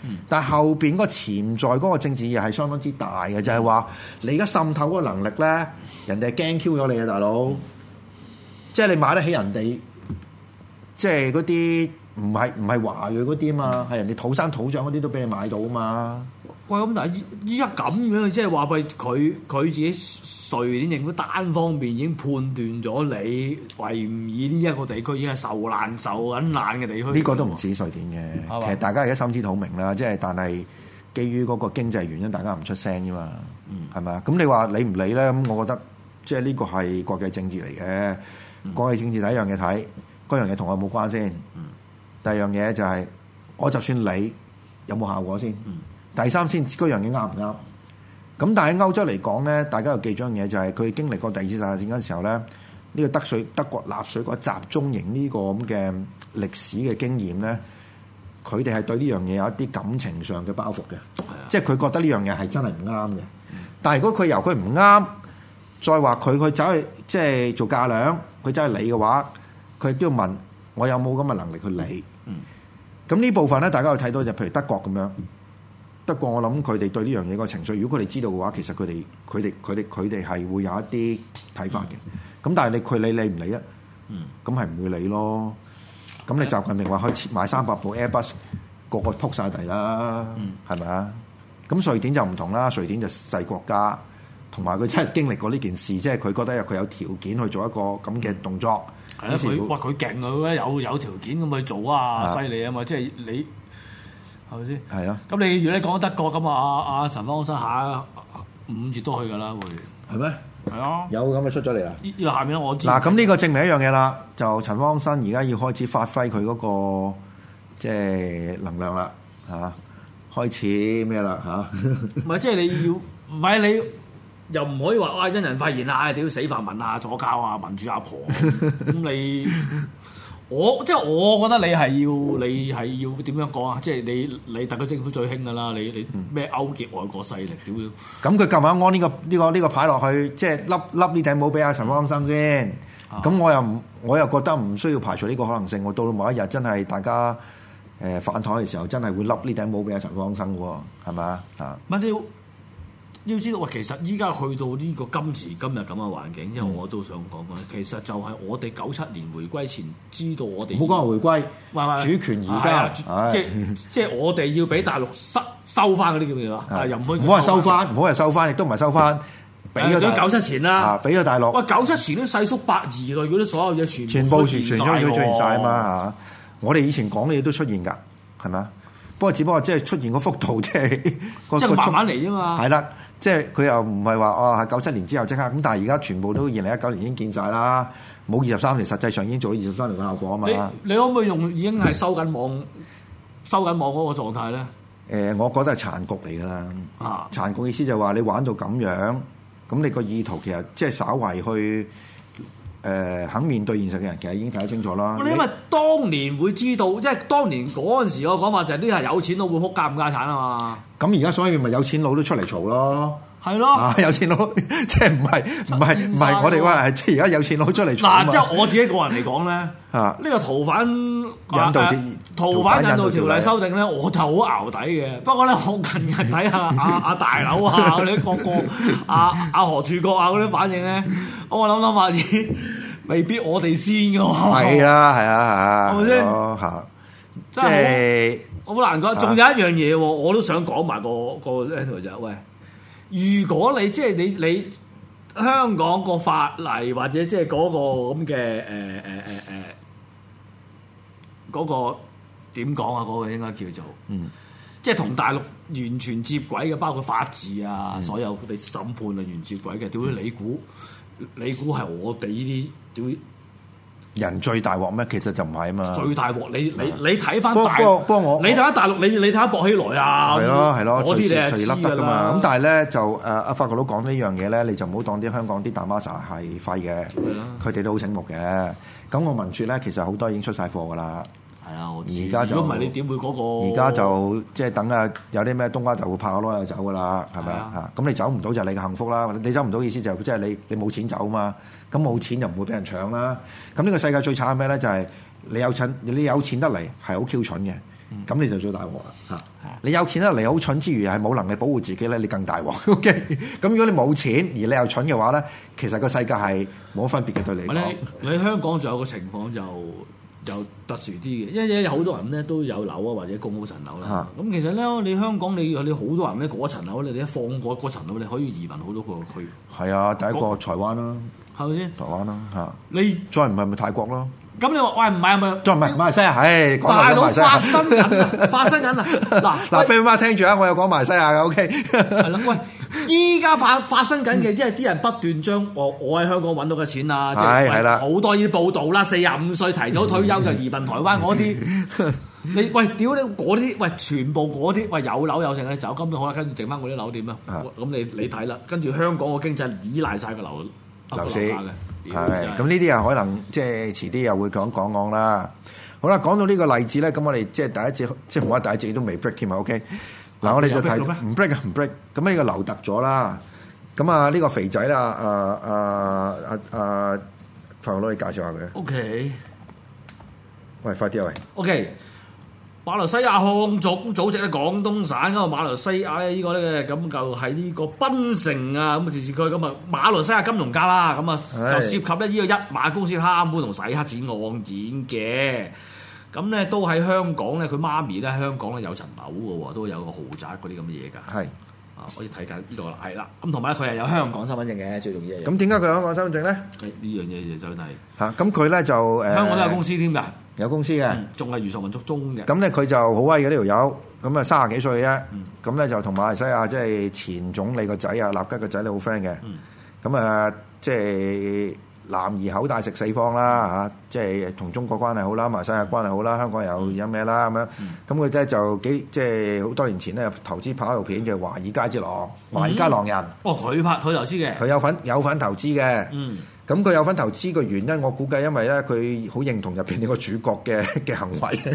嗯、但係後邊嗰個潛在嗰個政治意義係相當之大嘅，就係、是、話你而家滲透嗰個能力咧，人哋係驚 Q 咗你啊，大佬！嗯、即係你買得起人哋，即係嗰啲唔係唔係華裔嗰啲嘛，係、嗯、人哋土生土長嗰啲都俾你買到啊嘛。 喂，咁但係依依家咁樣，即係話佢佢佢自己瑞典政府單方面已經判斷咗你維吾爾呢一個地區已經係受難受緊難嘅地區。呢個都唔止瑞典嘅，吧其實大家而家心知肚明啦。即係但係基於嗰個經濟原因，大家唔出聲啫嘛，係咪啊？咁你話理唔理咧？咁我覺得即係呢個係國際政治嚟嘅。嗯、國際政治第一樣嘢睇，嗰樣嘢同我冇關先。嗯、第二樣嘢就係、是、我就算理有冇效果先。嗯第三先，嗰樣嘢啱唔啱？咁但係喺歐洲嚟講咧，大家又記住一樣嘢，就係、是、佢經歷過第二次世界大戰嗰陣時候咧，呢、這個德水德國納粹嗰集中營呢個咁嘅歷史嘅經驗咧，佢哋係對呢樣嘢有一啲感情上嘅包袱嘅，的即係佢覺得呢樣嘢係真係唔啱嘅。嗯、但係如果佢由佢唔啱，再話佢佢走去即係做嫁倆，佢走去理嘅話，佢亦都要問我有冇咁嘅能力去理。咁呢、嗯、部分咧，大家有睇到就譬如德國咁樣。德國我諗佢哋對呢樣嘢個情緒，如果佢哋知道嘅話，其實佢哋佢哋佢哋佢哋係會有一啲睇法嘅。咁、嗯、但係你佢理理唔理咧？嗯，咁係唔會理咯。咁你習近平話去買三百部 Airbus， 個個撲晒地啦，係咪啊？咁瑞典就唔同啦，瑞典就細國家，同埋佢真係經歷過呢件事，即係佢覺得佢有條件去做一個咁嘅動作。係啊、嗯，佢哇佢勁啊！有有條件咁去做啊，犀利啊嘛！即係你。係咪先？係啊！咁你如果你講德國咁啊，阿阿陳方生下五月都去㗎啦，會係咩？係啊！有咁嘅出咗嚟啦！呢呢個下面我知嗱，咁呢個證明一樣嘢啦，就陳方生而家要開始發揮佢嗰個即係能量啦，嚇開始咩啦嚇？唔係即係你要唔係你又唔可以話哇因人發言啊！屌死泛民啊、左膠啊、民主阿婆咁你。我即係我覺得你係要你係要點樣講啊？即係你你特區政府最興㗎啦！你你咩勾結外國勢力屌？咁佢撳下安呢個呢個呢個牌落去，即係笠笠呢頂帽俾阿陳方生先。咁、嗯、我又唔我又覺得唔需要排除呢個可能性。我到某一日真係大家誒反台嘅時候，真係會笠呢頂帽俾阿陳方生喎，係咪啊？啊！要知道，喂，其實依家去到呢個今時今日咁嘅環境，因為我都想講講，其實就係我哋九七年回歸前知道我哋唔好講回歸，喂喂主權而家，即係即係我哋要俾大陸收收翻嗰啲叫咩啊？又唔可以唔好係收翻，唔好係收翻，亦都唔係收翻，俾咗九七前啦，俾咗大陸。喂，九七前啲細叔八兒類嗰啲所有嘢全全部全全都出現晒啊嘛嚇！我哋以前講嘅嘢都出現㗎，係咪啊？不過只不過即係出現個幅度，即係即係慢慢嚟啫嘛。係啦。即係佢又唔係話哦，係九七年之後即刻咁，但係而家全部都二零一九年已經見晒啦，冇二十三年，實際上已經做咗二十三年嘅效果啊嘛。你你可唔可以用已經係收緊網、收緊網嗰個狀態咧？誒、呃，我覺得係殘局嚟㗎啦。啊，殘局意思就係話你玩到咁樣，咁你個意圖其實即係稍為去。誒、呃、肯面對現實嘅人，其實已經睇得清楚啦。因為當年會知道，即係當年嗰陣時個講法就係啲係有錢佬會哭家唔家產啊嘛。咁而家所以咪有錢佬都出嚟嘈咯。係咯、啊，有錢佬即係唔係唔係唔係我哋話係即係而家有錢佬出嚟嘈啊嘛。嗱，即係我自己個人嚟講咧，啊，呢個逃犯引渡逃犯引渡條例修訂咧，我就好淆底嘅。不過咧，我近日睇下阿阿大佬啊嗰啲個個阿阿何柱國啊嗰啲反應咧，我諗諗發現未必我哋先嘅喎。係啊係啊係啊，係咪先嚇？即係好難講。仲有一樣嘢喎，我都想講埋個個 angle 就係喂。如果你即係你你香港個法例或者即係嗰個咁嘅誒誒誒誒嗰個點講啊？嗰、嗰個應該叫做嗯，即係同大陸完全接軌嘅，包括法治啊，嗯、所有佢哋審判啊，完全接軌嘅。屌你估你估係我哋呢啲屌？人最大鑊咩？其實就唔係啊嘛。最大鑊，你你你睇翻大，幫我，你睇翻大陸，你你睇下薄熙來啊，係咯係咯，嗰啲你係知㗎嘛。咁但係咧就誒阿法國佬講呢樣嘢咧，你就唔好當啲香港啲大媽係廢嘅，佢哋都好醒目嘅。咁我聞説咧，其實好多已經出晒貨㗎啦。係啊，我而家就如果唔係你點會嗰個？而家就即係等啊，有啲咩東家就會拍下攞就走㗎啦，係咪啊？嚇咁你走唔到就係你嘅幸福啦。你走唔到意思就即係你你冇錢走嘛。咁冇錢就唔會俾人搶啦。咁呢個世界最慘係咩咧？就係、是、你有錢，你有錢得嚟係好 Q 蠢嘅。 咁你就最大鑊啦嚇！你有錢得嚟好蠢之餘，係冇能力保護自己咧，你更大鑊。OK，咁如果你冇錢而你又蠢嘅話咧，其實個世界係冇乜分別嘅對你嚟講。 你你香港仲有個情況就又特殊啲嘅，因為有好多人咧都有樓啊或者供好層樓啦。咁、啊、其實咧，你香港你你好多人咧嗰層樓咧，你一放過嗰層樓，你可以移民好多個區。係啊，第一個台灣啦， 係咪先？ 台灣啦嚇， 你再唔係咪泰國咯？ 咁你話喂唔係咪？ 再唔係馬來西亞，唉， 大佬發生緊，發生緊啊！嗱嗱，俾媽聽住啊，我有講馬來西亞嘅 ，OK。 係啦，喂，依家發發生緊嘅，即係啲人不斷將我我喺香港揾到嘅錢啊， 係係啦， 好多呢啲報道啦，四十五歲提早退休就移民台灣嗰啲，你喂屌你嗰啲喂全部嗰啲喂有樓有剩嘅走，根本好啦，跟住剩翻嗰啲樓點啊？咁你你睇啦，跟住香港個經濟依賴晒個樓樓市嘅。係，咁呢啲啊可能即係遲啲又會講講講啦。好啦，講到呢個例子咧，咁我哋即係第一節，即係唔好話第一節都未 break 添啊。OK，嗱我哋就睇唔 break 啊，唔 break。咁呢個劉特咗啦。咁啊呢個肥仔啦，啊啊啊啊，快攞你介紹下佢。 OK， 喂，快啲啊喂。 OK。馬來西亞漢族組織咧，廣東省嗰個馬來西亞咧，呢個咧咁就喺呢個檳城啊咁嘅電視區咁啊，馬來西亞金融家啦，咁啊就涉及咧呢個一馬公司貪污同洗黑錢案件嘅，咁咧都喺香港咧，佢媽咪咧喺香港咧有層樓嘅喎，都有個豪宅嗰啲咁嘅嘢㗎。係啊，可以睇緊呢度啦，係啦，咁同埋咧佢係有香港身份證嘅，最重要嘅。咁點解佢有香港身份證咧？誒呢樣嘢就真係嚇，咁佢咧就誒香港都有公司添㗎。有公司嘅，仲係原屬民族中嘅。咁咧佢就好威嘅呢條友，咁啊三十幾歲嘅啫。咁咧、嗯、就同馬來西亞即係前總理個仔啊，納吉個仔咧好 friend 嘅。咁啊、嗯、即係男兒口大食四方啦嚇、啊，即係同中國關係好啦，馬來西亞關係好啦，香港又有咩啦咁樣。咁佢咧就幾即係好多年前咧投資拍一部片叫《華爾街之狼》，華爾街狼人。哦，佢拍佢投資嘅，佢有份有份投資嘅。嗯。咁佢有份投資嘅原因，我估計因為咧佢好認同入邊呢個主角嘅嘅行為。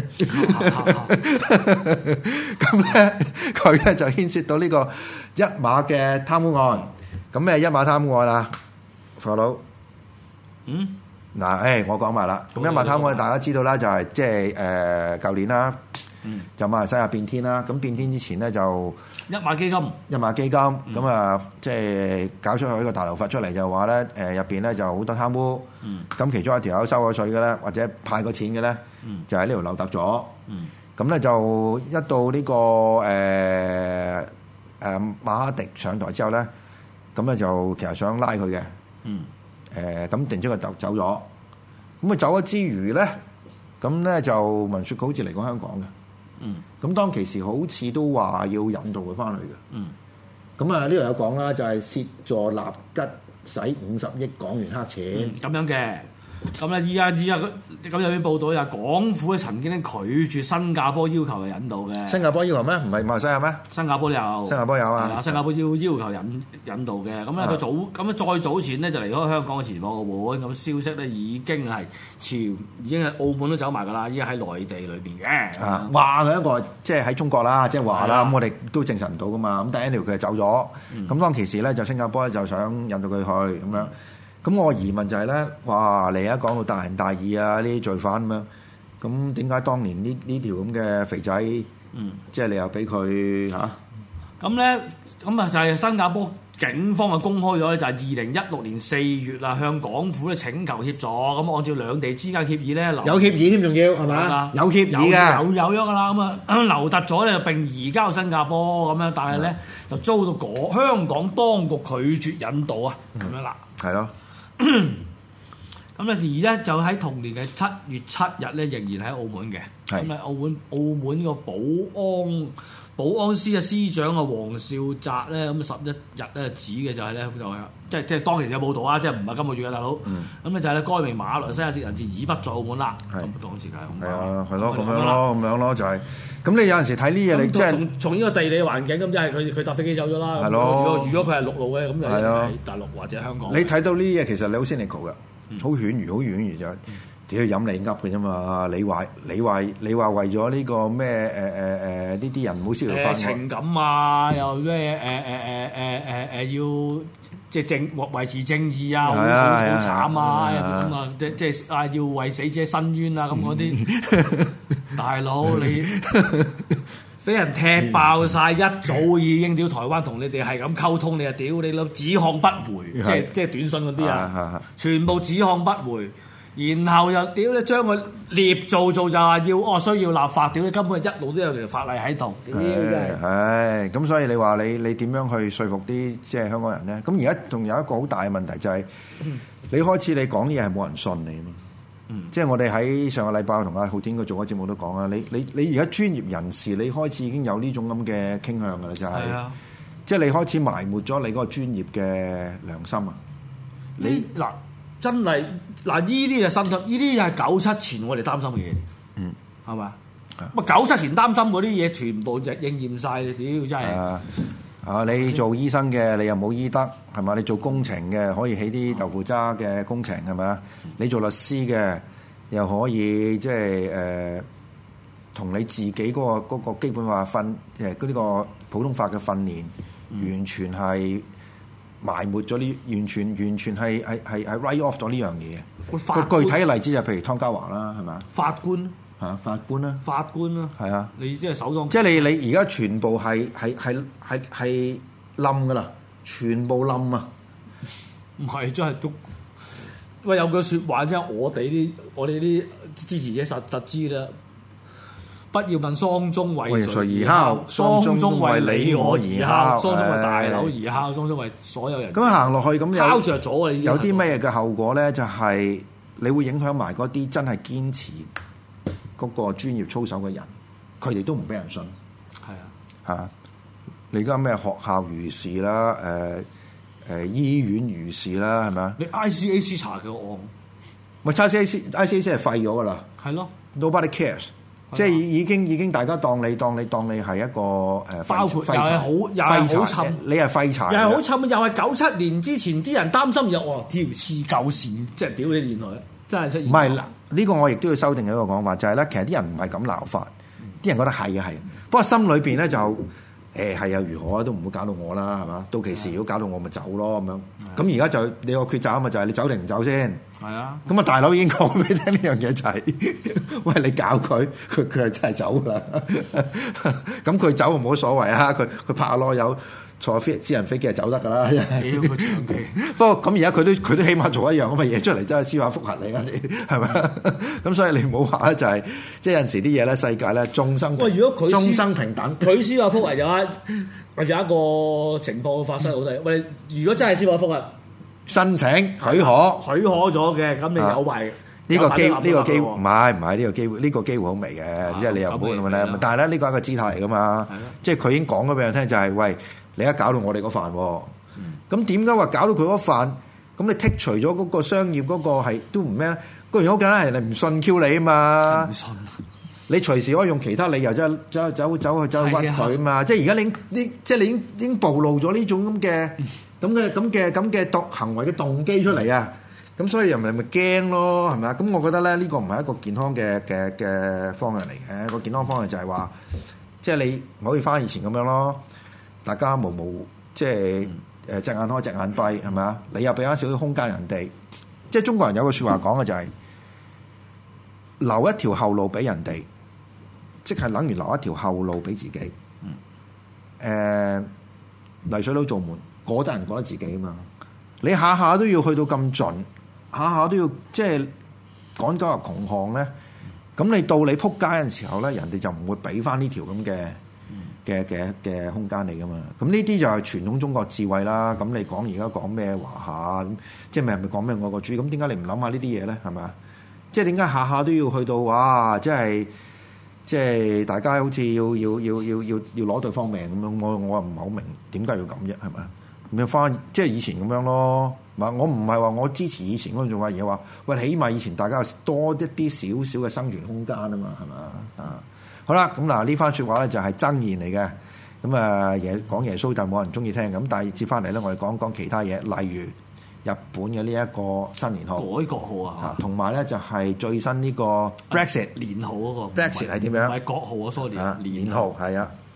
咁咧佢咧就牽涉到呢個一馬嘅貪污案。咁咩一馬貪污案啊？法佬，嗯，嗱，誒，我講埋啦。咁一馬貪污案大家知道啦，就係即係誒舊年啦，嗯、就馬來西亞變天啦。咁變天之前咧就。一馬基金，一馬基金咁啊，嗯、即係搞出去一個大頭佛出嚟，就話咧誒入邊咧就好多貪污，咁、嗯、其中一條友收咗稅嘅咧，或者派過錢嘅咧，嗯、就喺呢條漏特咗，咁咧、嗯、就一到呢、這個誒誒、呃呃、馬哈迪上台之後咧，咁咧就其實想拉佢嘅，誒咁定咗個特走咗，咁啊走咗之餘咧，咁咧就文雪佢好似嚟過香港嘅。嗯，咁當其時好似都話要引導佢翻去嘅。嗯，咁啊呢度有講啦，就係協助納吉使五十億港元黑錢咁、嗯、樣嘅。咁咧依家依家咁有啲報道又港府咧曾經咧拒絕新加坡要求嘅引導嘅。新加坡要求咩？唔係馬來西亞咩？新加坡有。新加坡有啊。新加坡要要求引引導嘅。咁咧佢早咁咧再早前咧就離開香港嘅前往澳門。咁消息咧已經係朝已經係澳門都走埋㗎啦，依家喺內地裏邊嘅。啊，話佢一個即係喺中國啦，即係話啦。咁我哋都證實唔到㗎嘛。咁第一條佢係走咗。咁、嗯、當其時咧就新加坡咧就想引導佢去咁樣。咁我疑問就係、是、咧，哇！你而家講到大仁大義啊，呢啲罪犯咁樣，咁點解當年呢呢條咁嘅肥仔，嗯，即係你又俾佢嚇？咁咧，咁啊就係新加坡警方啊公開咗咧，就係二零一六年四月啊，向港府咧請求協助，咁按照兩地之間協議咧，有協議添，仲要係嘛？有協議嘅，有有咗㗎啦，咁啊留突咗咧並移交新加坡咁樣，但係咧就遭到嗰香港當局拒絕引導啊，咁樣啦，係咯。咁咧而家就喺同年嘅七月七日咧，仍然喺澳門嘅。咁咧是澳門澳門呢個保安保安司嘅司長啊黃少澤咧，咁十一日咧指嘅就係咧就係即係即係當其時有報道啊，即係唔係今個月嘅大佬。咁咧、嗯、就係咧該名馬來西亞籍人士已不在澳門啦。咁當時係係啊，係咯，咁樣咯，咁樣咯，就係、是。咁你有陣時睇呢嘢，你即係從從呢個地理環境咁，即係佢佢搭飛機走咗啦。係咯。如果如果佢係陸路嘅，咁就喺大陸或者香港。你睇到呢啲嘢，其實你好 cynical 嘅，好犬儒，好犬儒就只係飲你噏嘅啫嘛。你話你話你話為咗呢個咩誒誒誒呢啲人唔好消耗翻情感啊，又咩誒誒誒誒誒誒要即係正維持正義啊，好好係啊係啊慘啊係啊咁啊，即即係啊要為死者申冤啊咁嗰啲，大佬你俾人踢爆晒，一早已經屌台灣同你哋係咁溝通，你就屌你老指控不回，即係即係短信嗰啲啊，全部指控不回。然後又屌你將佢捏做做就話要哦需要立法，屌你根本一路都有條法例喺度，屌真係。 係咁，所以你話你你點樣去說服啲即係香港人咧？咁而家仲有一個好大嘅問題就係、是，嗯、你開始你講啲嘢係冇人信你啊嘛。嗯、即係我哋喺上個禮拜同阿浩天佢做嘅節目都講啦，你你你而家專業人士，你開始已經有呢種咁嘅傾向㗎啦，就係、是，啊、即係你開始埋沒咗你嗰個專業嘅良心啊！你嗱。 真係嗱，呢啲就心急，呢啲就係九七前我哋擔心嘅嘢，嗯，係嘛？咁九七前擔心嗰啲嘢，全部就應驗晒。屌真係啊！ 啊，你做醫生嘅，你又冇醫德，係嘛？你做工程嘅，可以起啲豆腐渣嘅工程，係咪？你做律師嘅，又可以即係誒，同、呃、你自己嗰、嗰個嗰個基本法訓誒嗰呢個普通法嘅訓練，嗯、完全係。埋沒咗呢，完全完全係係係係 write off 咗呢樣嘢。個具體嘅例子就譬如湯家驊啦，係咪？ 法官嚇，法官啦， 法官啦， 係啊。 你即係首當， 即係你你而家全部係係係係係冧㗎啦，全部冧啊！ 唔係真係足。喂，有句説話即係我哋啲我哋啲支持者實實知啦。不要問喪鐘為誰而敲，喪鐘為你我而敲，喪鐘為大佬而敲，喪鐘為所有人。 咁行落去咁有敲着咗啊！ 有啲咩嘅後果咧？就係、是、你會影響埋嗰啲真係堅持嗰個專業操守嘅人，佢哋都唔俾人信。係啊，嚇！你而家咩學校如是啦，誒、呃、誒、呃、醫院如是啦，係咪啊？ 你 I C A C 查嘅案， 咪 I C A C I C A C 係廢咗噶啦。係咯 ，Nobody cares。即係已經已經大家當你當你當你係一個誒， 包括又係好又係好沉， 你係廢柴， 又係好沉，又係九七年之前啲人擔心又哦條黐舊線，即係屌你原來真係出現。 唔係啦，呢個我亦都要修訂一個講法，就係咧，其實啲人唔係咁鬧法，啲人覺得係啊係，不過心裏邊咧就誒係又如何啊，都唔會搞到我啦，係嘛？到期時如果搞到我咪走咯咁樣。咁而家就你個抉擇啊嘛，就係你走定唔走先。係啊，咁啊大佬已經講俾你聽呢樣嘢就係、是，喂你搞佢，佢佢係真係走啦。咁佢走冇乜所謂啊，佢佢拍下囉柚坐飛私人飛機就走得㗎啦。屌佢長期。不過咁而家佢都佢都起碼做一樣咁嘅嘢出嚟，真係司法覆核嚟㗎，係咪？咁所以你唔好話咧，就係即係有陣時啲嘢咧，世界咧眾生喂，如果佢眾生平等， 佢司法覆核有一有一個情況會發生好大。喂，如果真係司法覆核。 申請許可許可咗嘅，咁你有為呢個機呢個機會唔係唔係呢個機會呢個機會好微嘅，即係你又唔好咁咧。但係咧呢個係一個姿態嚟噶嘛，即係佢已經講咗俾人聽，就係喂你而家搞到我哋嗰飯，咁點解話搞到佢嗰飯？咁你剔除咗嗰個商業嗰個係都唔咩咧？個原因好簡單，人哋唔信 Q 你啊嘛，唔信你隨時可以用其他理由走走走走去走去屈佢啊嘛。即係而家你呢即係你已經已經暴露咗呢種咁嘅。咁嘅咁嘅咁嘅動行為嘅動機出嚟啊！咁所以人哋咪驚咯，係咪啊？咁我覺得咧，呢個唔係一個健康嘅嘅嘅方向嚟嘅。個健康方向就係話，即係你唔可以翻以前咁樣咯。大家無無即係誒隻眼開隻眼閉，係咪啊？你又俾翻少少空間人哋。即係中國人有個説話講嘅就係、是、留一條後路俾人哋，即係等於留一條後路俾自己。誒、呃、泥水佬做門。嗰得人覺得自己啊嘛，你下下都要去到咁盡，下下都要即係趕狗入窮巷咧，咁你到你撲街嘅時候咧，人哋就唔會俾翻呢條咁嘅嘅嘅嘅空間你噶嘛。咁呢啲就係傳統中國智慧啦。咁你講而家講咩華夏咁，即係咪係咪講咩愛國主義？咁點解你唔諗下呢啲嘢咧？係咪啊？即係點解下下都要去到哇？即係即係大家好似要要要要要要攞對方命咁樣，我我唔係好明點解要咁啫？係咪啊？咁樣翻即係以前咁樣咯，嗱我唔係話我支持以前嗰種做法，而係話喂，起碼以前大家有多一啲少少嘅生存空間啊嘛，係嘛啊？好啦，咁嗱呢番説話咧就係真言嚟嘅，咁啊耶講耶穌但冇人中意聽，咁但係接翻嚟咧，我哋講講其他嘢，例如日本嘅呢一個新年號改國號啊， 同埋咧就係最新呢個 Brexit 年號嗰個 Brexit 係點樣？ 唔係國號啊，sorry， 年號係啊。